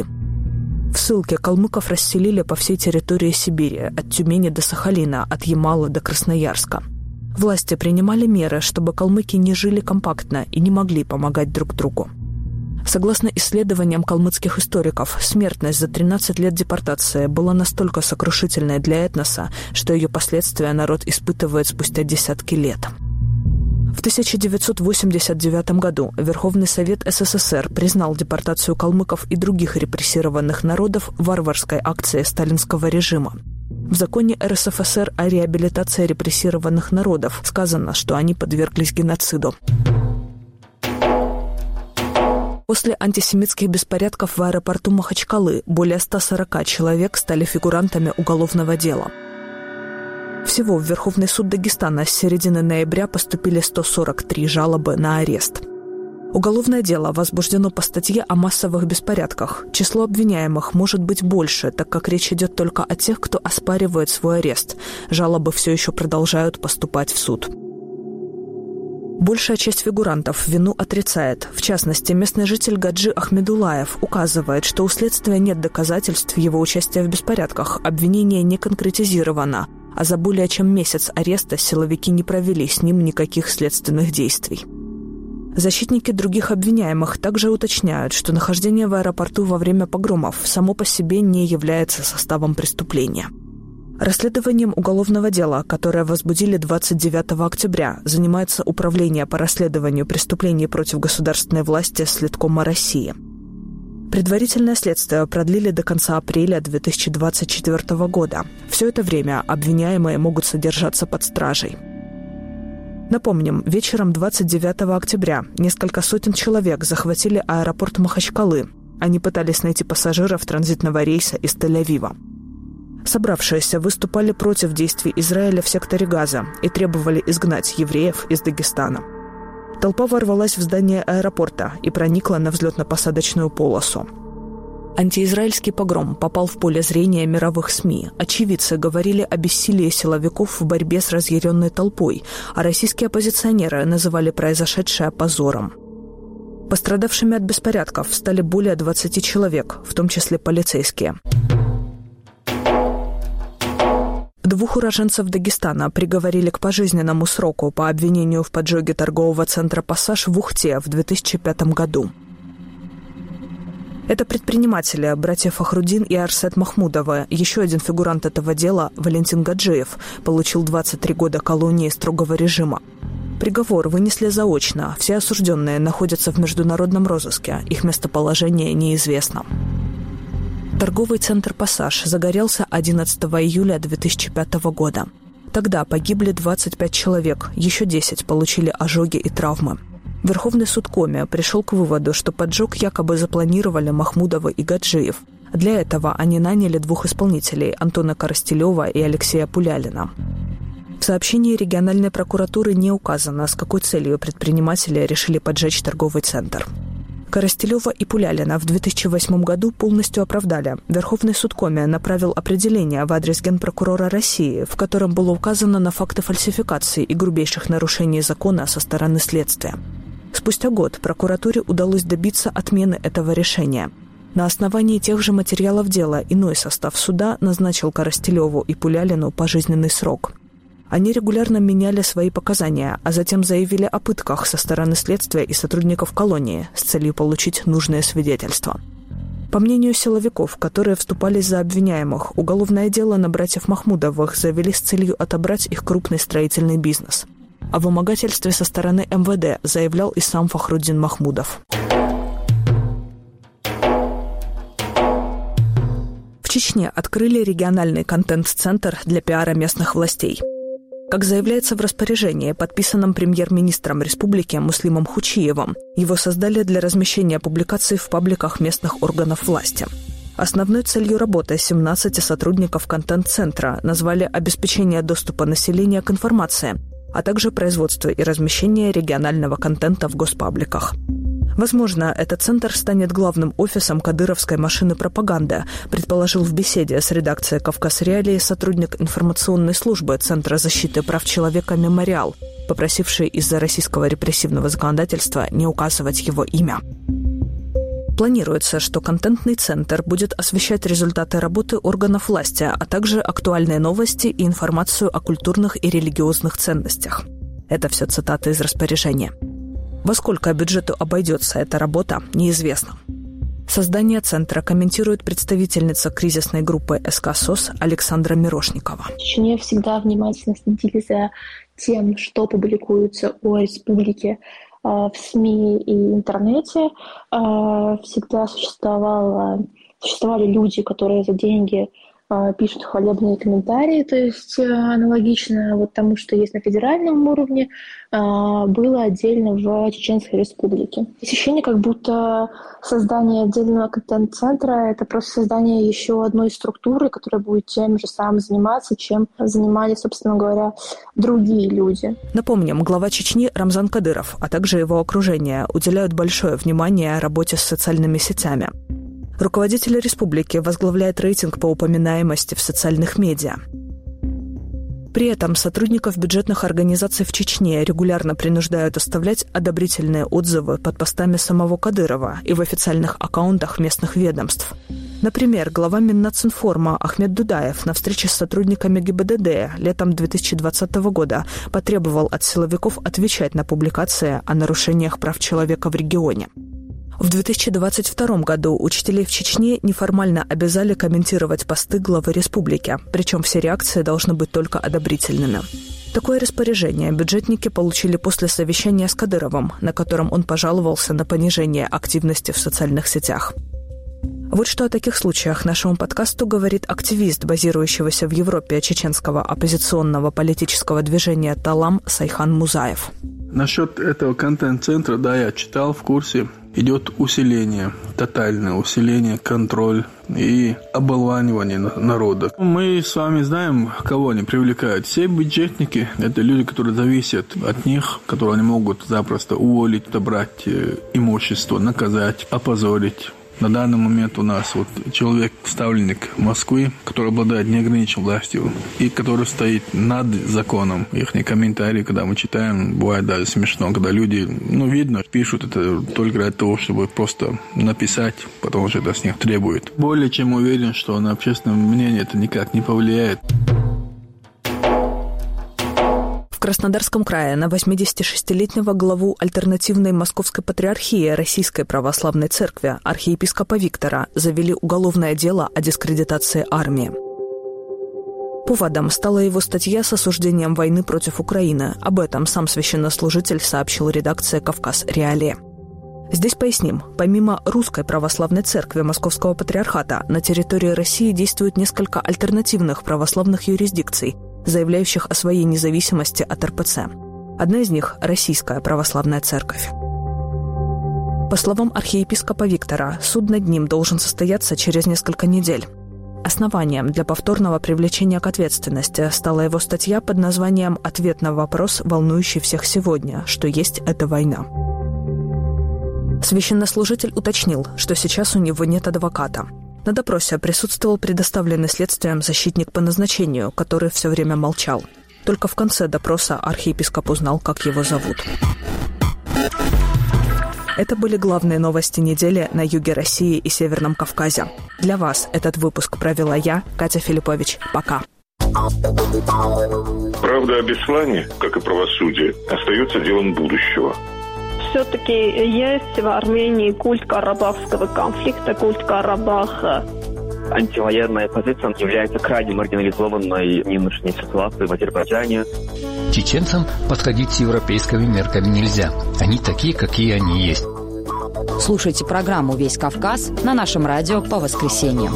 В ссылке калмыков расселили по всей территории Сибири, от Тюмени до Сахалина, от Ямала до Красноярска. Власти принимали меры, чтобы калмыки не жили компактно и не могли помогать друг другу. Согласно исследованиям калмыцких историков, смертность за тринадцать лет депортации была настолько сокрушительной для этноса, что ее последствия народ испытывает спустя десятки лет. В тысяча девятьсот восемьдесят девятом году Верховный Совет эс эс эс эр признал депортацию калмыков и других репрессированных народов варварской акцией сталинского режима. В законе эр эс эф эс эр о реабилитации репрессированных народов сказано, что они подверглись геноциду. После антисемитских беспорядков в аэропорту Махачкалы более ста сорока человек стали фигурантами уголовного дела. Всего в Верховный суд Дагестана с середины ноября поступили сто сорок три жалобы на арест. Уголовное дело возбуждено по статье о массовых беспорядках. Число обвиняемых может быть больше, так как речь идет только о тех, кто оспаривает свой арест. Жалобы все еще продолжают поступать в суд. Большая часть фигурантов вину отрицает. В частности, местный житель Гаджи Ахмедулаев указывает, что у следствия нет доказательств его участия в беспорядках, обвинение не конкретизировано, а за более чем месяц ареста силовики не провели с ним никаких следственных действий. Защитники других обвиняемых также уточняют, что нахождение в аэропорту во время погромов само по себе не является составом преступления. Расследованием уголовного дела, которое возбудили двадцать девятого октября, занимается Управление по расследованию преступлений против государственной власти Следкома России. Предварительное следствие продлили до конца апреля две тысячи двадцать четвёртого года. Все это время обвиняемые могут содержаться под стражей. Напомним, вечером двадцать девятого октября несколько сотен человек захватили аэропорт Махачкалы. Они пытались найти пассажиров транзитного рейса из Тель-Авива. Собравшиеся выступали против действий Израиля в секторе Газа и требовали изгнать евреев из Дагестана. Толпа ворвалась в здание аэропорта и проникла на взлетно-посадочную полосу. Антиизраильский погром попал в поле зрения мировых СМИ. Очевидцы говорили о бессилии силовиков в борьбе с разъяренной толпой, а российские оппозиционеры называли произошедшее позором. Пострадавшими от беспорядков стали более двадцати человек, в том числе полицейские. Двух уроженцев Дагестана приговорили к пожизненному сроку по обвинению в поджоге торгового центра «Пассаж» в Ухте в две тысячи пятом году. Это предприниматели, братья Фахрудин и Арсет Махмудовы. Еще один фигурант этого дела, Валентин Гаджиев, получил двадцать три года колонии строгого режима. Приговор вынесли заочно. Все осужденные находятся в международном розыске. Их местоположение неизвестно. Торговый центр «Пассаж» загорелся одиннадцатого июля две тысячи пятого года. Тогда погибли двадцать пять человек, еще десять получили ожоги и травмы. Верховный суд Коми пришел к выводу, что поджог якобы запланировали Махмудовы и Гаджиев. Для этого они наняли двух исполнителей – Антона Коростелева и Алексея Пулялина. В сообщении региональной прокуратуры не указано, с какой целью предприниматели решили поджечь торговый центр. Коростелева и Пулялина в две тысячи восьмом году полностью оправдали. Верховный суд Коми направил определение в адрес Генпрокурора России, в котором было указано на факты фальсификации и грубейших нарушений закона со стороны следствия. Спустя год прокуратуре удалось добиться отмены этого решения. На основании тех же материалов дела иной состав суда назначил Коростелеву и Пулялину пожизненный срок. Они регулярно меняли свои показания, а затем заявили о пытках со стороны следствия и сотрудников колонии с целью получить нужное свидетельство. По мнению силовиков, которые вступались за обвиняемых, уголовное дело на братьев Махмудовых завели с целью отобрать их крупный строительный бизнес. О вымогательстве со стороны эм вэ дэ заявлял и сам Фахрудин Махмудов. В Чечне открыли региональный контент-центр для пиара местных властей. Как заявляется в распоряжении, подписанном премьер-министром республики Муслимом Хучиевым, его создали для размещения публикаций в пабликах местных органов власти. Основной целью работы семнадцати сотрудников контент-центра назвали обеспечение доступа населения к информации, а также производство и размещение регионального контента в госпабликах. Возможно, этот центр станет главным офисом кадыровской машины пропаганды, предположил в беседе с редакцией «Кавказ Реалии» сотрудник информационной службы Центра защиты прав человека «Мемориал», попросивший из-за российского репрессивного законодательства не указывать его имя. Планируется, что контентный центр будет освещать результаты работы органов власти, а также актуальные новости и информацию о культурных и религиозных ценностях. Это все цитаты из распоряжения. Во сколько бюджету обойдется эта работа, неизвестно. Создание центра комментирует представительница кризисной группы эс ка СОС Александра Мирошникова. В Чечне всегда внимательно следили за тем, что публикуется о республике в СМИ и интернете. Всегда существовало, существовали люди, которые за деньги пишут хвалебные комментарии, то есть аналогично вот тому, что есть на федеральном уровне, было отдельно в Чеченской Республике. Ощущение, как будто создание отдельного контент-центра — это просто создание еще одной структуры, которая будет тем же самым заниматься, чем занимались, собственно говоря, другие люди. Напомним, глава Чечни Рамзан Кадыров, а также его окружение уделяют большое внимание работе с социальными сетями. Руководитель республики возглавляет рейтинг по упоминаемости в социальных медиа. При этом сотрудников бюджетных организаций в Чечне регулярно принуждают оставлять одобрительные отзывы под постами самого Кадырова и в официальных аккаунтах местных ведомств. Например, глава Миннацинформа Ахмед Дудаев на встрече с сотрудниками ГИБДД летом две тысячи двадцатого года потребовал от силовиков отвечать на публикации о нарушениях прав человека в регионе. В две тысячи двадцать втором году учителей в Чечне неформально обязали комментировать посты главы республики, причем все реакции должны быть только одобрительными. Такое распоряжение бюджетники получили после совещания с Кадыровым, на котором он пожаловался на понижение активности в социальных сетях. Вот что о таких случаях нашему подкасту говорит активист, базирующегося в Европе чеченского оппозиционного политического движения «Талам» Сайхан Музаев. Насчет этого контент-центра, да, я читал, в курсе. Идет усиление, тотальное усиление, контроль и оболванивание народа. Мы с вами знаем, кого они привлекают. Все бюджетники – это люди, которые зависят от них, которые они могут запросто уволить, отобрать имущество, наказать, опозорить. На данный момент у нас вот человек, ставленник Москвы, который обладает неограниченной властью и который стоит над законом. Их комментарии, когда мы читаем, бывает даже смешно, когда люди, ну, видно, пишут это только для того, чтобы просто написать, потому что это с них требует. Более чем уверен, что на общественное мнение это никак не повлияет. В Краснодарском крае на восьмидесятишестилетнего главу альтернативной Московской патриархии Российской Православной Церкви архиепископа Виктора завели уголовное дело о дискредитации армии. Поводом стала его статья с осуждением войны против Украины. Об этом сам священнослужитель сообщил редакции «Кавказ Реалии». Здесь поясним, помимо Русской Православной Церкви Московского Патриархата на территории России действует несколько альтернативных православных юрисдикций, заявляющих о своей независимости от эр пэ цэ. Одна из них – Российская Православная Церковь. По словам архиепископа Виктора, суд над ним должен состояться через несколько недель. Основанием для повторного привлечения к ответственности стала его статья под названием «Ответ на вопрос, волнующий всех сегодня, что есть эта война». Священнослужитель уточнил, что сейчас у него нет адвоката. На допросе присутствовал предоставленный следствием защитник по назначению, который все время молчал. Только в конце допроса архиепископ узнал, как его зовут. Это были главные новости недели на юге России и Северном Кавказе. Для вас этот выпуск провела я, Катя Филиппович. Пока. Правда о Беслане, как и правосудие, остается делом будущего. Все-таки есть в Армении культ карабахского конфликта, культ Карабаха. Антивоенная позиция является крайне маргинализованной в нынешней ситуации в Азербайджане. Чеченцам подходить с европейскими мерками нельзя. Они такие, какие они есть. Слушайте программу «Весь Кавказ» на нашем радио по воскресеньям.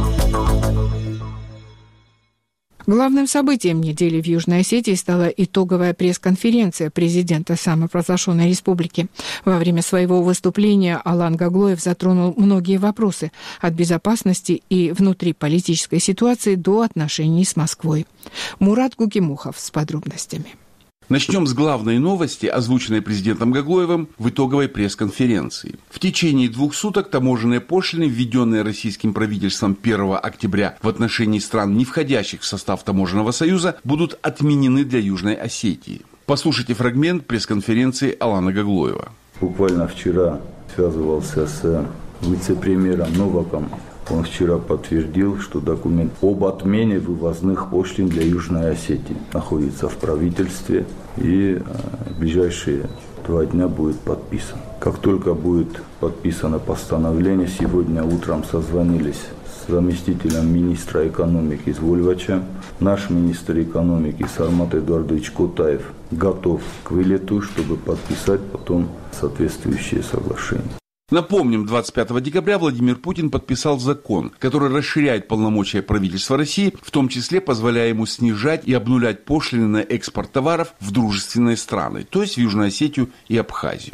Главным событием недели в Южной Осетии стала итоговая пресс-конференция президента самопровозглашенной республики. Во время своего выступления Алан Гаглоев затронул многие вопросы от безопасности и внутриполитической ситуации до отношений с Москвой. Мурат Гукимухов с подробностями. Начнем с главной новости, озвученной президентом Гаглоевым в итоговой пресс-конференции. В течение двух суток таможенные пошлины, введенные российским правительством первого октября в отношении стран, не входящих в состав Таможенного союза, будут отменены для Южной Осетии. Послушайте фрагмент пресс-конференции Алана Гаглоева. Буквально вчера связывался с вице-премьером Новаком. Он вчера подтвердил, что документ об отмене вывозных пошлин для Южной Осетии находится в правительстве и в ближайшие два дня будет подписан. Как только будет подписано постановление, сегодня утром созвонились с заместителем министра экономики из Вольвача. Наш министр экономики Сармат Эдуардович Котаев готов к вылету, чтобы подписать потом соответствующие соглашения. Напомним, двадцать пятого декабря Владимир Путин подписал закон, который расширяет полномочия правительства России, в том числе позволяя ему снижать и обнулять пошлины на экспорт товаров в дружественные страны, то есть в Южную Осетию и Абхазию.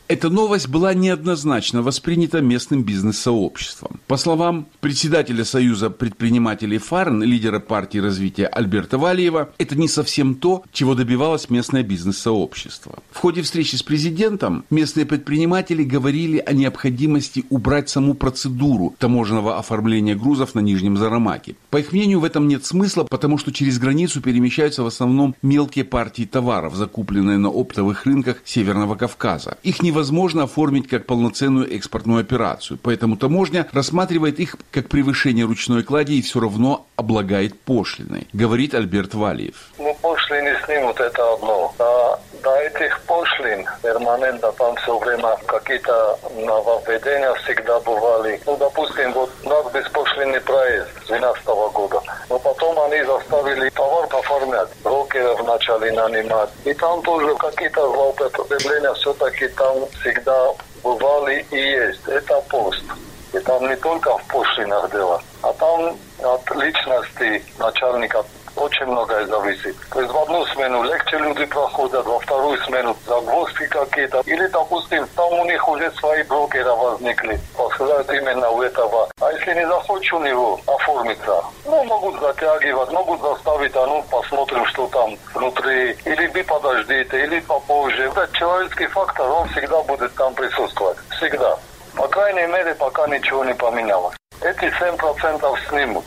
Эта новость была неоднозначно воспринята местным бизнес-сообществом. По словам председателя Союза предпринимателей ФАРН, лидера партии развития Альберта Валиева, это не совсем то, чего добивалось местное бизнес-сообщество. В ходе встречи с президентом местные предприниматели говорили о необходимости убрать саму процедуру таможенного оформления грузов на Нижнем Зарамаке. По их мнению, в этом нет смысла, потому что через границу перемещаются в основном мелкие партии товаров, закупленные на оптовых рынках Северного Кавказа. Их невозможно оформить как полноценную экспортную операцию, поэтому таможня рассматривает их как превышение ручной клади и все равно облагает пошлиной, говорит Альберт Валиев. Ну, пошлины снимут, это одно. А до этих пошлин перманентно там все время какие-то нововведения всегда бывали. Ну, допустим, вот у нас беспошлинный проезд с две тысячи двенадцатого года. Но потом они заставили товар оформлять, брокеров начали нанимать. И там тоже какие-то злоупотребления все-таки там всегда бывали и есть. Это пост. И там не только в пошлинах дело, а там от личности начальника очень многое зависит. То есть в одну смену легче люди проходят, во вторую смену загвоздки какие-то. Или, допустим, там у них уже свои брокеры возникли, посылают именно у этого. А если не захочешь у него оформиться, ну, могут затягивать, могут заставить, а ну, посмотрим, что там внутри. Или вы подождите, или попозже. Этот человеческий фактор, он всегда будет там присутствовать. Всегда. По крайней мере, пока ничего не поменялось. Эти семь процентов снимут.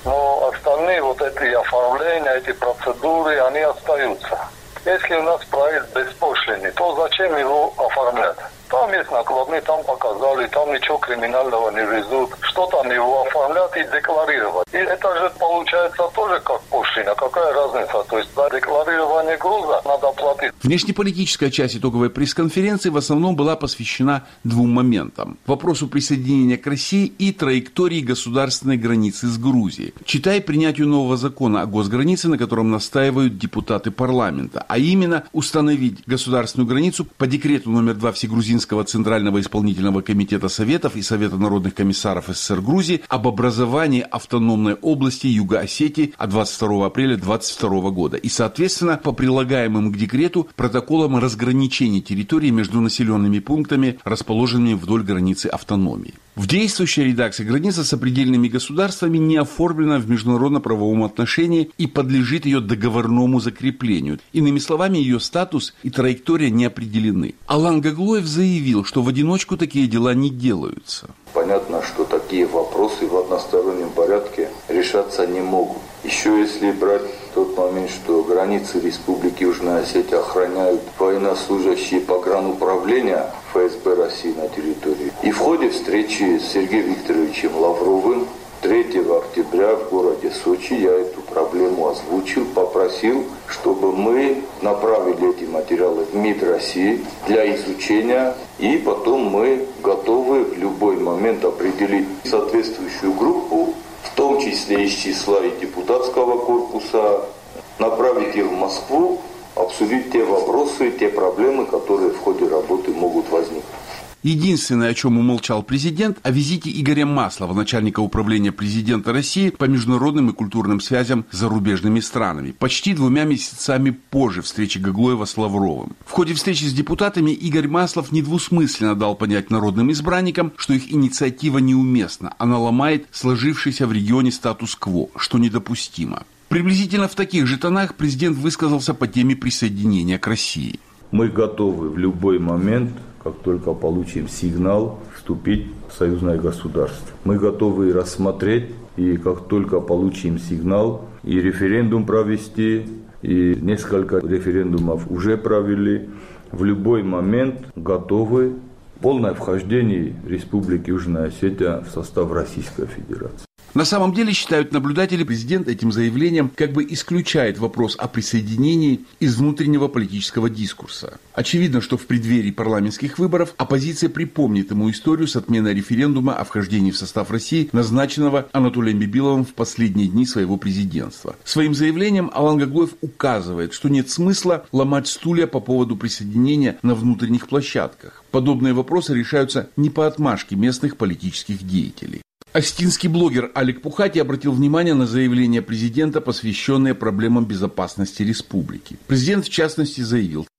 Но остальные вот эти оформления, эти процедуры, они остаются. Если у нас проект беспошлинный, то зачем его оформлять? Там есть накладные, там показали, там ничего криминального не везут. Что там его оформлять и декларировать? И это же получается тоже как пошлина. Какая разница? То есть за декларирование груза надо платить. Внешнеполитическая часть итоговой пресс-конференции в основном была посвящена двум моментам. Вопросу присоединения к России и траектории государственной границы с Грузией. Читай принятию нового закона о госгранице, на котором настаивают депутаты парламента. А именно установить государственную границу по декрету номер два Всегрузинского Центрального исполнительного комитета Советов и Совета народных комиссаров СССР Грузии об образовании автономной области Юго-Осетии от двадцать второго апреля двадцать второго года и, соответственно, по прилагаемым к декрету протоколам разграничения территории между населенными пунктами, расположенными вдоль границы автономии. В действующей редакции граница с определенными государствами не оформлена в международно-правовом отношении и подлежит ее договорному закреплению. Иными словами, ее статус и траектория не определены. Алан Гаглоев заявил, что в одиночку такие дела не делаются. Понятно, что такие вопросы в одностороннем порядке решаться не могут. Еще если брать тот момент, что границы Республики Южная Осетия охраняют военнослужащие погрануправления ФСБ России на территории. И в ходе встречи с Сергеем Викторовичем Лавровым третьего октября в городе Сочи я эту проблему озвучил, попросил, чтобы мы направили эти материалы в МИД России для изучения, и потом мы готовы в любой момент определить соответствующую группу, в том числе из числа и депутатского корпуса, направить их в Москву, обсудить те вопросы, те проблемы, которые в ходе работы могут возникнуть. Единственное, о чем умолчал президент, о визите Игоря Маслова, начальника управления президента России по международным и культурным связям с зарубежными странами, почти двумя месяцами позже встречи Гаглоева с Лавровым. В ходе встречи с депутатами Игорь Маслов недвусмысленно дал понять народным избранникам, что их инициатива неуместна, она ломает сложившийся в регионе статус-кво, что недопустимо. Приблизительно в таких же тонах президент высказался по теме присоединения к России. Мы готовы в любой момент, как только получим сигнал, вступить в союзное государство. Мы готовы рассмотреть, и как только получим сигнал, и референдум провести, и несколько референдумов уже провели, в любой момент готовы полное вхождение Республики Южная Осетия в состав Российской Федерации. На самом деле, считают наблюдатели, президент этим заявлением как бы исключает вопрос о присоединении из внутреннего политического дискурса. Очевидно, что в преддверии парламентских выборов оппозиция припомнит ему историю с отменой референдума о вхождении в состав России, назначенного Анатолием Бибиловым в последние дни своего президентства. Своим заявлением Алан Гаглоев указывает, что нет смысла ломать стулья по поводу присоединения на внутренних площадках. Подобные вопросы решаются не по отмашке местных политических деятелей. Остинский блогер Алик Пухати обратил внимание на заявление президента, посвященное проблемам безопасности республики. Президент, в частности, заявил: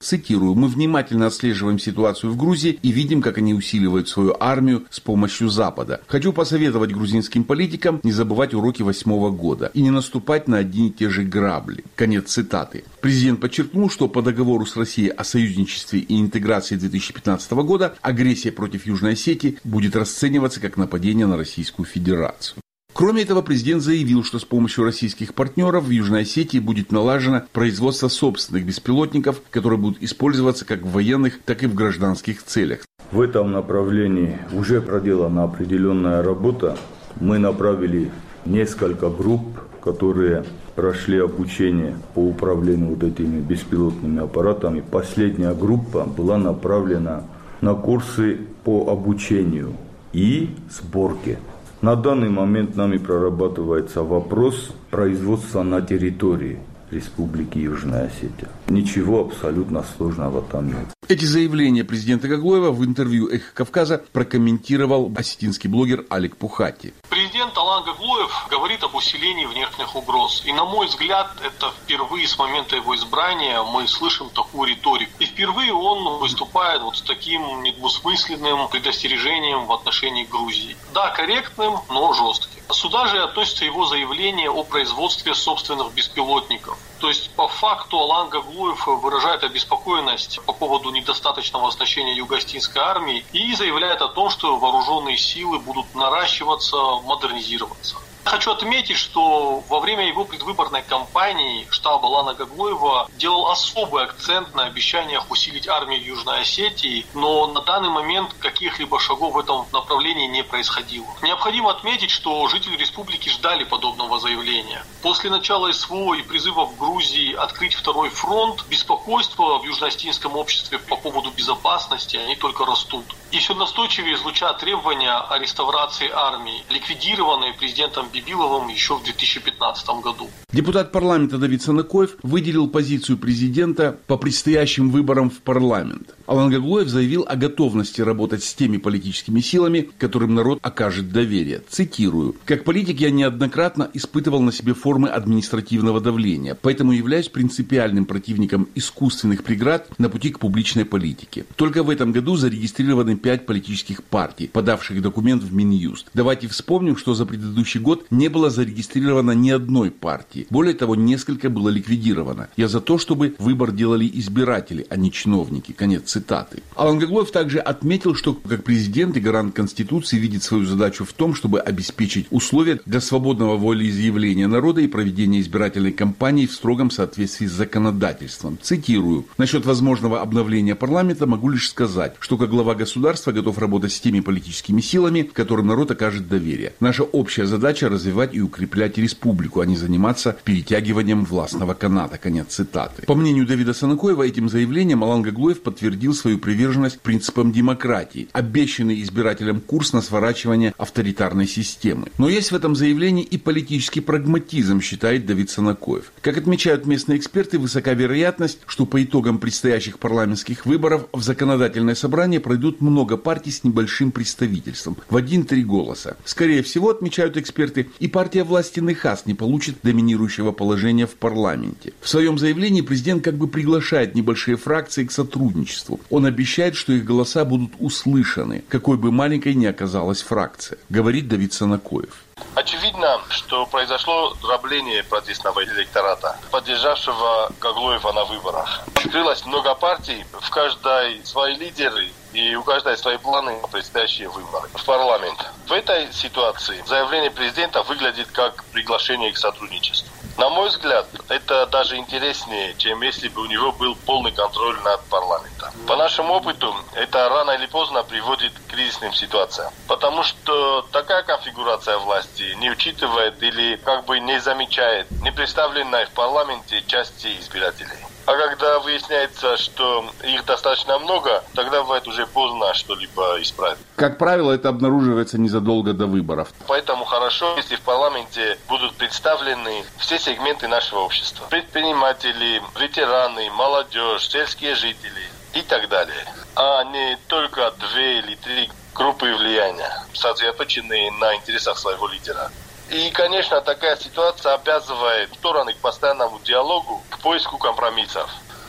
Цитирую: «Мы внимательно отслеживаем ситуацию в Грузии и видим, как они усиливают свою армию с помощью Запада. Хочу посоветовать грузинским политикам не забывать уроки восьмого года и не наступать на одни и те же грабли». Конец цитаты. Президент подчеркнул, что по договору с Россией о союзничестве и интеграции две тысячи пятнадцатого года агрессия против Южной Осетии будет расцениваться как нападение на Российскую Федерацию. Кроме этого, президент заявил, что с помощью российских партнеров в Южной Осетии будет налажено производство собственных беспилотников, которые будут использоваться как в военных, так и в гражданских целях. В этом направлении уже проделана определенная работа. Мы направили несколько групп, которые прошли обучение по управлению вот этими беспилотными аппаратами. Последняя группа была направлена на курсы по обучению и сборке. На данный момент нами прорабатывается вопрос производства на территории Республики Южная Осетия. Ничего абсолютно сложного там нет. Эти заявления президента Гаглоева в интервью «Эхо Кавказа» прокомментировал осетинский блогер Алик Пухати. Президент Алан Гаглоев говорит об усилении внешних угроз. И, на мой взгляд, это впервые с момента его избрания мы слышим такую риторику. И впервые он выступает вот с таким недвусмысленным предостережением в отношении Грузии. Да, корректным, но жестким. Сюда же относится его заявление о производстве собственных беспилотников. То есть, по факту, Алан Гаглоев выражает обеспокоенность по поводу недостаточного оснащения юго-осетинской армии и заявляет о том, что вооруженные силы будут наращиваться, модернизироваться. Хочу отметить, что во время его предвыборной кампании штаб Алана Гаглоева делал особый акцент на обещаниях усилить армию Южной Осетии, но на данный момент каких-либо шагов в этом направлении не происходило. Необходимо отметить, что жители республики ждали подобного заявления. После начала СВО и призыва в Грузии открыть второй фронт, беспокойство в южно-осетинском обществе по поводу безопасности, они только растут. И все настойчивее звучат требования о реставрации армии, ликвидированной президентом Бибиловым еще в две тысячи пятнадцатом году. Депутат парламента Давид Санакоев выделил позицию президента по предстоящим выборам в парламент. Алан Гаглоев заявил о готовности работать с теми политическими силами, которым народ окажет доверие. Цитирую: «Как политик я неоднократно испытывал на себе формы административного давления, поэтому являюсь принципиальным противником искусственных преград на пути к публичной политике. Только в этом году зарегистрированы пять политических партий, подавших документ в Минюст. Давайте вспомним, что за предыдущий год не было зарегистрировано ни одной партии. Более того, несколько было ликвидировано. Я за то, чтобы выбор делали избиратели, а не чиновники». Конец цитаты. Алан Гаглоев также отметил, что как президент и гарант Конституции видит свою задачу в том, чтобы обеспечить условия для свободного волеизъявления народа и проведения избирательной кампании в строгом соответствии с законодательством. Цитирую: «Насчет возможного обновления парламента могу лишь сказать, что как глава государства готов работать с теми политическими силами, которым народ окажет доверие. Наша общая задача — развивать и укреплять республику, а не заниматься перетягиванием властного каната». Конец цитаты. По мнению Давида Санакоева, этим заявлением Алан Гаглоев подтвердил свою приверженность принципам демократии, обещанный избирателям курс на сворачивание авторитарной системы. Но есть в этом заявлении и политический прагматизм, считает Давид Санакоев. Как отмечают местные эксперты, высока вероятность, что по итогам предстоящих парламентских выборов в законодательное собрание пройдут много партий с небольшим представительством, в один-три голоса. Скорее всего, отмечают эксперты, и партия власти Нехас не получит доминирующего положения в парламенте. В своем заявлении президент как бы приглашает небольшие фракции к сотрудничеству. Он обещает, что их голоса будут услышаны, какой бы маленькой ни оказалась фракция, говорит Давид Санакоев. Очевидно, что произошло дробление протестного электората, поддержавшего Гаглоева на выборах. Открылось много партий, в каждой свои лидеры, и у каждой свои планы на предстоящие выборы в парламент. В этой ситуации заявление президента выглядит как приглашение к сотрудничеству. На мой взгляд, это даже интереснее, чем если бы у него был полный контроль над парламентом. По нашему опыту, это рано или поздно приводит к кризисным ситуациям. Потому что такая конфигурация власти не учитывает или как бы не замечает не представленной в парламенте части избирателей. А когда выясняется, что их достаточно много, тогда бывает уже поздно что-либо исправить. Как правило, это обнаруживается незадолго до выборов. Поэтому хорошо, если в парламенте будут представлены все сегменты нашего общества. Предприниматели, ветераны, молодежь, сельские жители и так далее. А не только две или три группы влияния, сосредоточенные на интересах своего лидера. И, конечно, такая ситуация обязывает стороны к постоянному диалогу, к поиску компромиссов.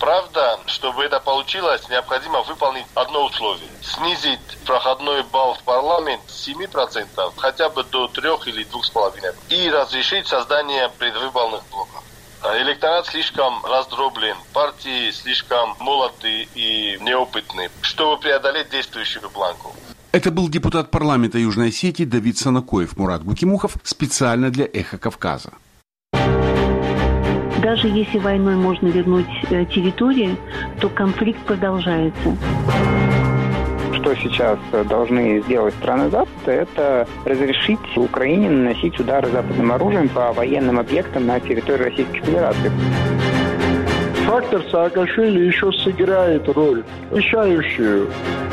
Правда, чтобы это получилось, необходимо выполнить одно условие. Снизить проходной балл в парламент с семи процентов хотя бы до трех или двух с половиной. И разрешить создание предвыборных блоков. Электорат слишком раздроблен, партии слишком молоды и неопытны, чтобы преодолеть действующую планку. Это был депутат парламента Южной Осетии Давид Санакоев. Мурат Гукимухов специально для «Эхо Кавказа». Даже если войной можно вернуть территории, то конфликт продолжается. Что сейчас должны сделать страны Запада, это разрешить Украине наносить удары западным оружием по военным объектам на территории Российской Федерации. Фактор Саакашвили еще сыграет роль, решающую.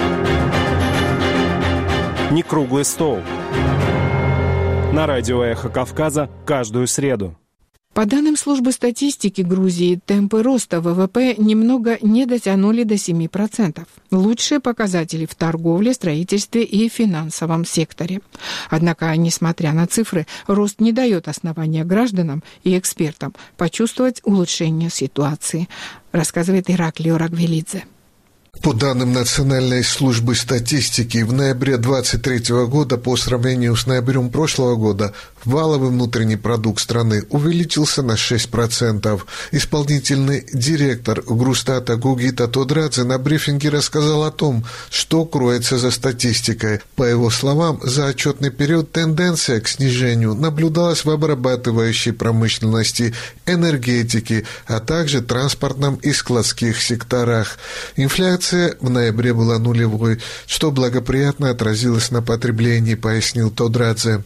Не круглый стол. На радио «Эхо Кавказа» каждую среду. По данным службы статистики Грузии, темпы роста ВВП немного не дотянули до семи процентов. Лучшие показатели в торговле, строительстве и финансовом секторе. Однако, несмотря на цифры, рост не дает основания гражданам и экспертам почувствовать улучшение ситуации, рассказывает Ираклий Орагвелидзе. По данным Национальной службы статистики, в ноябре две тысячи двадцать третьего года по сравнению с ноябрем прошлого года валовый внутренний продукт страны увеличился на шесть процентов. Исполнительный директор Грустата Гугита Тодрадзе на брифинге рассказал о том, что кроется за статистикой. По его словам, за отчетный период тенденция к снижению наблюдалась в обрабатывающей промышленности, энергетике, а также транспортном и складских секторах. Инфляция в ноябре была нулевой, что благоприятно отразилось на потреблении, пояснил Тодрадзе.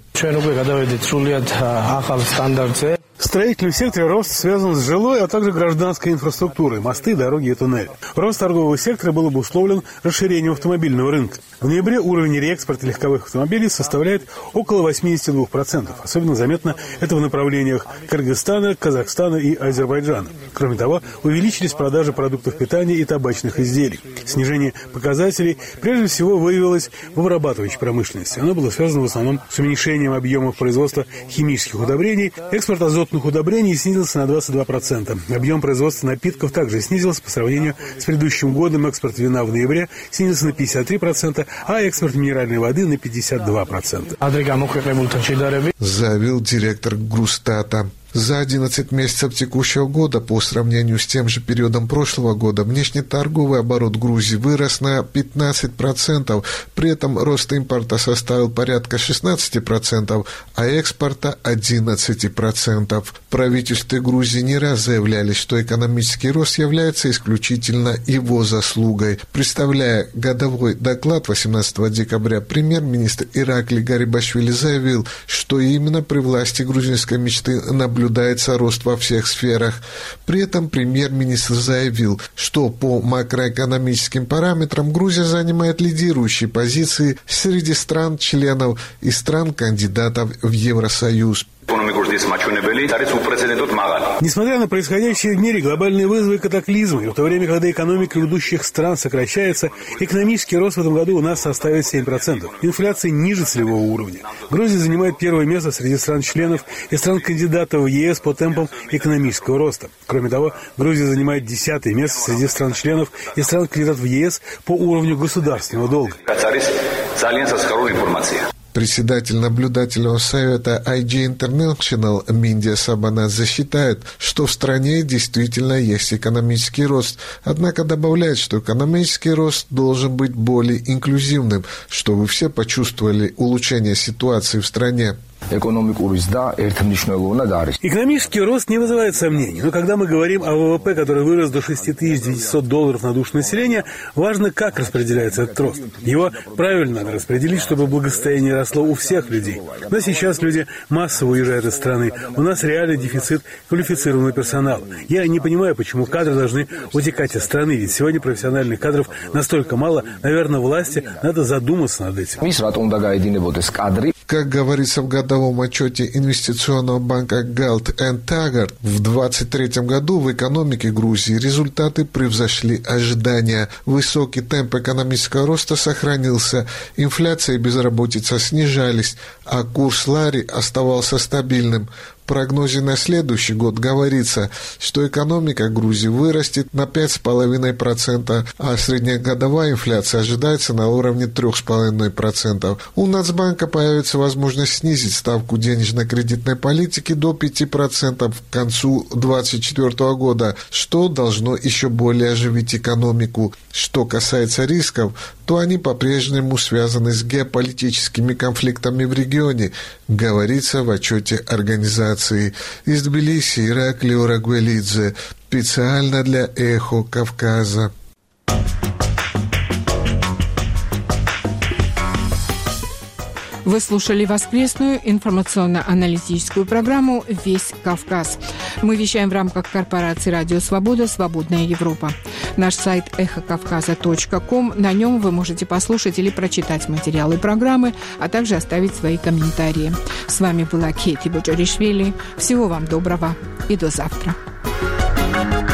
В строительном секторе рост связан с жилой, а также гражданской инфраструктурой, мосты, дороги и туннели. Рост торгового сектора был обусловлен расширением автомобильного рынка. В ноябре уровень реэкспорта легковых автомобилей составляет около восемьдесят два процента. Особенно заметно это в направлениях Кыргызстана, Казахстана и Азербайджана. Кроме того, увеличились продажи продуктов питания и табачных изделий. Снижение показателей прежде всего выявилось в обрабатывающей промышленности. Оно было связано в основном с уменьшением объемов производства химических удобрений. Экспорт азотных удобрений снизился на двадцать два процента. Объем производства напитков также снизился по сравнению с предыдущим годом. Экспорт вина в ноябре снизился на пятьдесят три процента, а экспорт минеральной воды на пятьдесят два процента. Заявил директор Грустата. За одиннадцать месяцев текущего года по сравнению с тем же периодом прошлого года внешнеторговый оборот Грузии вырос на пятнадцать процентов, при этом рост импорта составил порядка шестнадцать процентов, а экспорта одиннадцать процентов. Правительство Грузии не раз заявляли, что экономический рост является исключительно его заслугой. Представляя годовой доклад восемнадцатого декабря, премьер-министр Ираклий Гарибашвили заявил, что именно при власти грузинской мечты наблюдается наблюдается рост во всех сферах. При этом премьер-министр заявил, что по макроэкономическим параметрам Грузия занимает лидирующие позиции среди стран-членов и стран-кандидатов в Евросоюз. Несмотря на происходящие в мире глобальные вызовы и катаклизмы, и в то время, когда экономика ведущих стран сокращается, экономический рост в этом году у нас составит семь процентов. Инфляция ниже целевого уровня. Грузия занимает первое место среди стран-членов и стран-кандидатов в ЕС по темпам экономического роста. Кроме того, Грузия занимает десятое место среди стран-членов и стран-кандидатов в ЕС по уровню государственного долга. Председатель наблюдательного совета ай джи International Миндия Сабанадзе считает, что в стране действительно есть экономический рост, однако добавляет, что экономический рост должен быть более инклюзивным, чтобы все почувствовали улучшение ситуации в стране. Экономический рост не вызывает сомнений, но когда мы говорим о ВВП, который вырос до шесть тысяч девятьсот долларов на душу населения, важно, как распределяется этот рост. Его правильно надо распределить, чтобы благосостояние росло у всех людей. Но сейчас люди массово уезжают из страны. У нас реальный дефицит квалифицированного персонала. Я не понимаю, почему кадры должны утекать из страны, ведь сегодня профессиональных кадров настолько мало, наверное, власти надо задуматься над этим. Как говорится в годовом отчете инвестиционного банка Galt энд Taggart, в двадцать третьем году в экономике Грузии результаты превзошли ожидания. Высокий темп экономического роста сохранился, инфляция и безработица снижались, а курс лари оставался стабильным. В прогнозе на следующий год говорится, что экономика Грузии вырастет на пять целых пять десятых процента, а среднегодовая инфляция ожидается на уровне три целых пять десятых процента. У Нацбанка появится возможность снизить ставку денежно-кредитной политики до пяти процентов к концу две тысячи двадцать четвёртого года, что должно еще более оживить экономику. Что касается рисков, то они по-прежнему связаны с геополитическими конфликтами в регионе, говорится в отчете организации. Из Тбилиси Ираклий Орагвелидзе, специально для «Эхо Кавказа». Вы слушали воскресную информационно-аналитическую программу «Весь Кавказ». Мы вещаем в рамках корпорации «Радио Свобода. Свободная Европа». Наш сайт эхо кавказа точка ком. На нем вы можете послушать или прочитать материалы программы, а также оставить свои комментарии. С вами была Кейти Боджаришвили. Всего вам доброго и до завтра.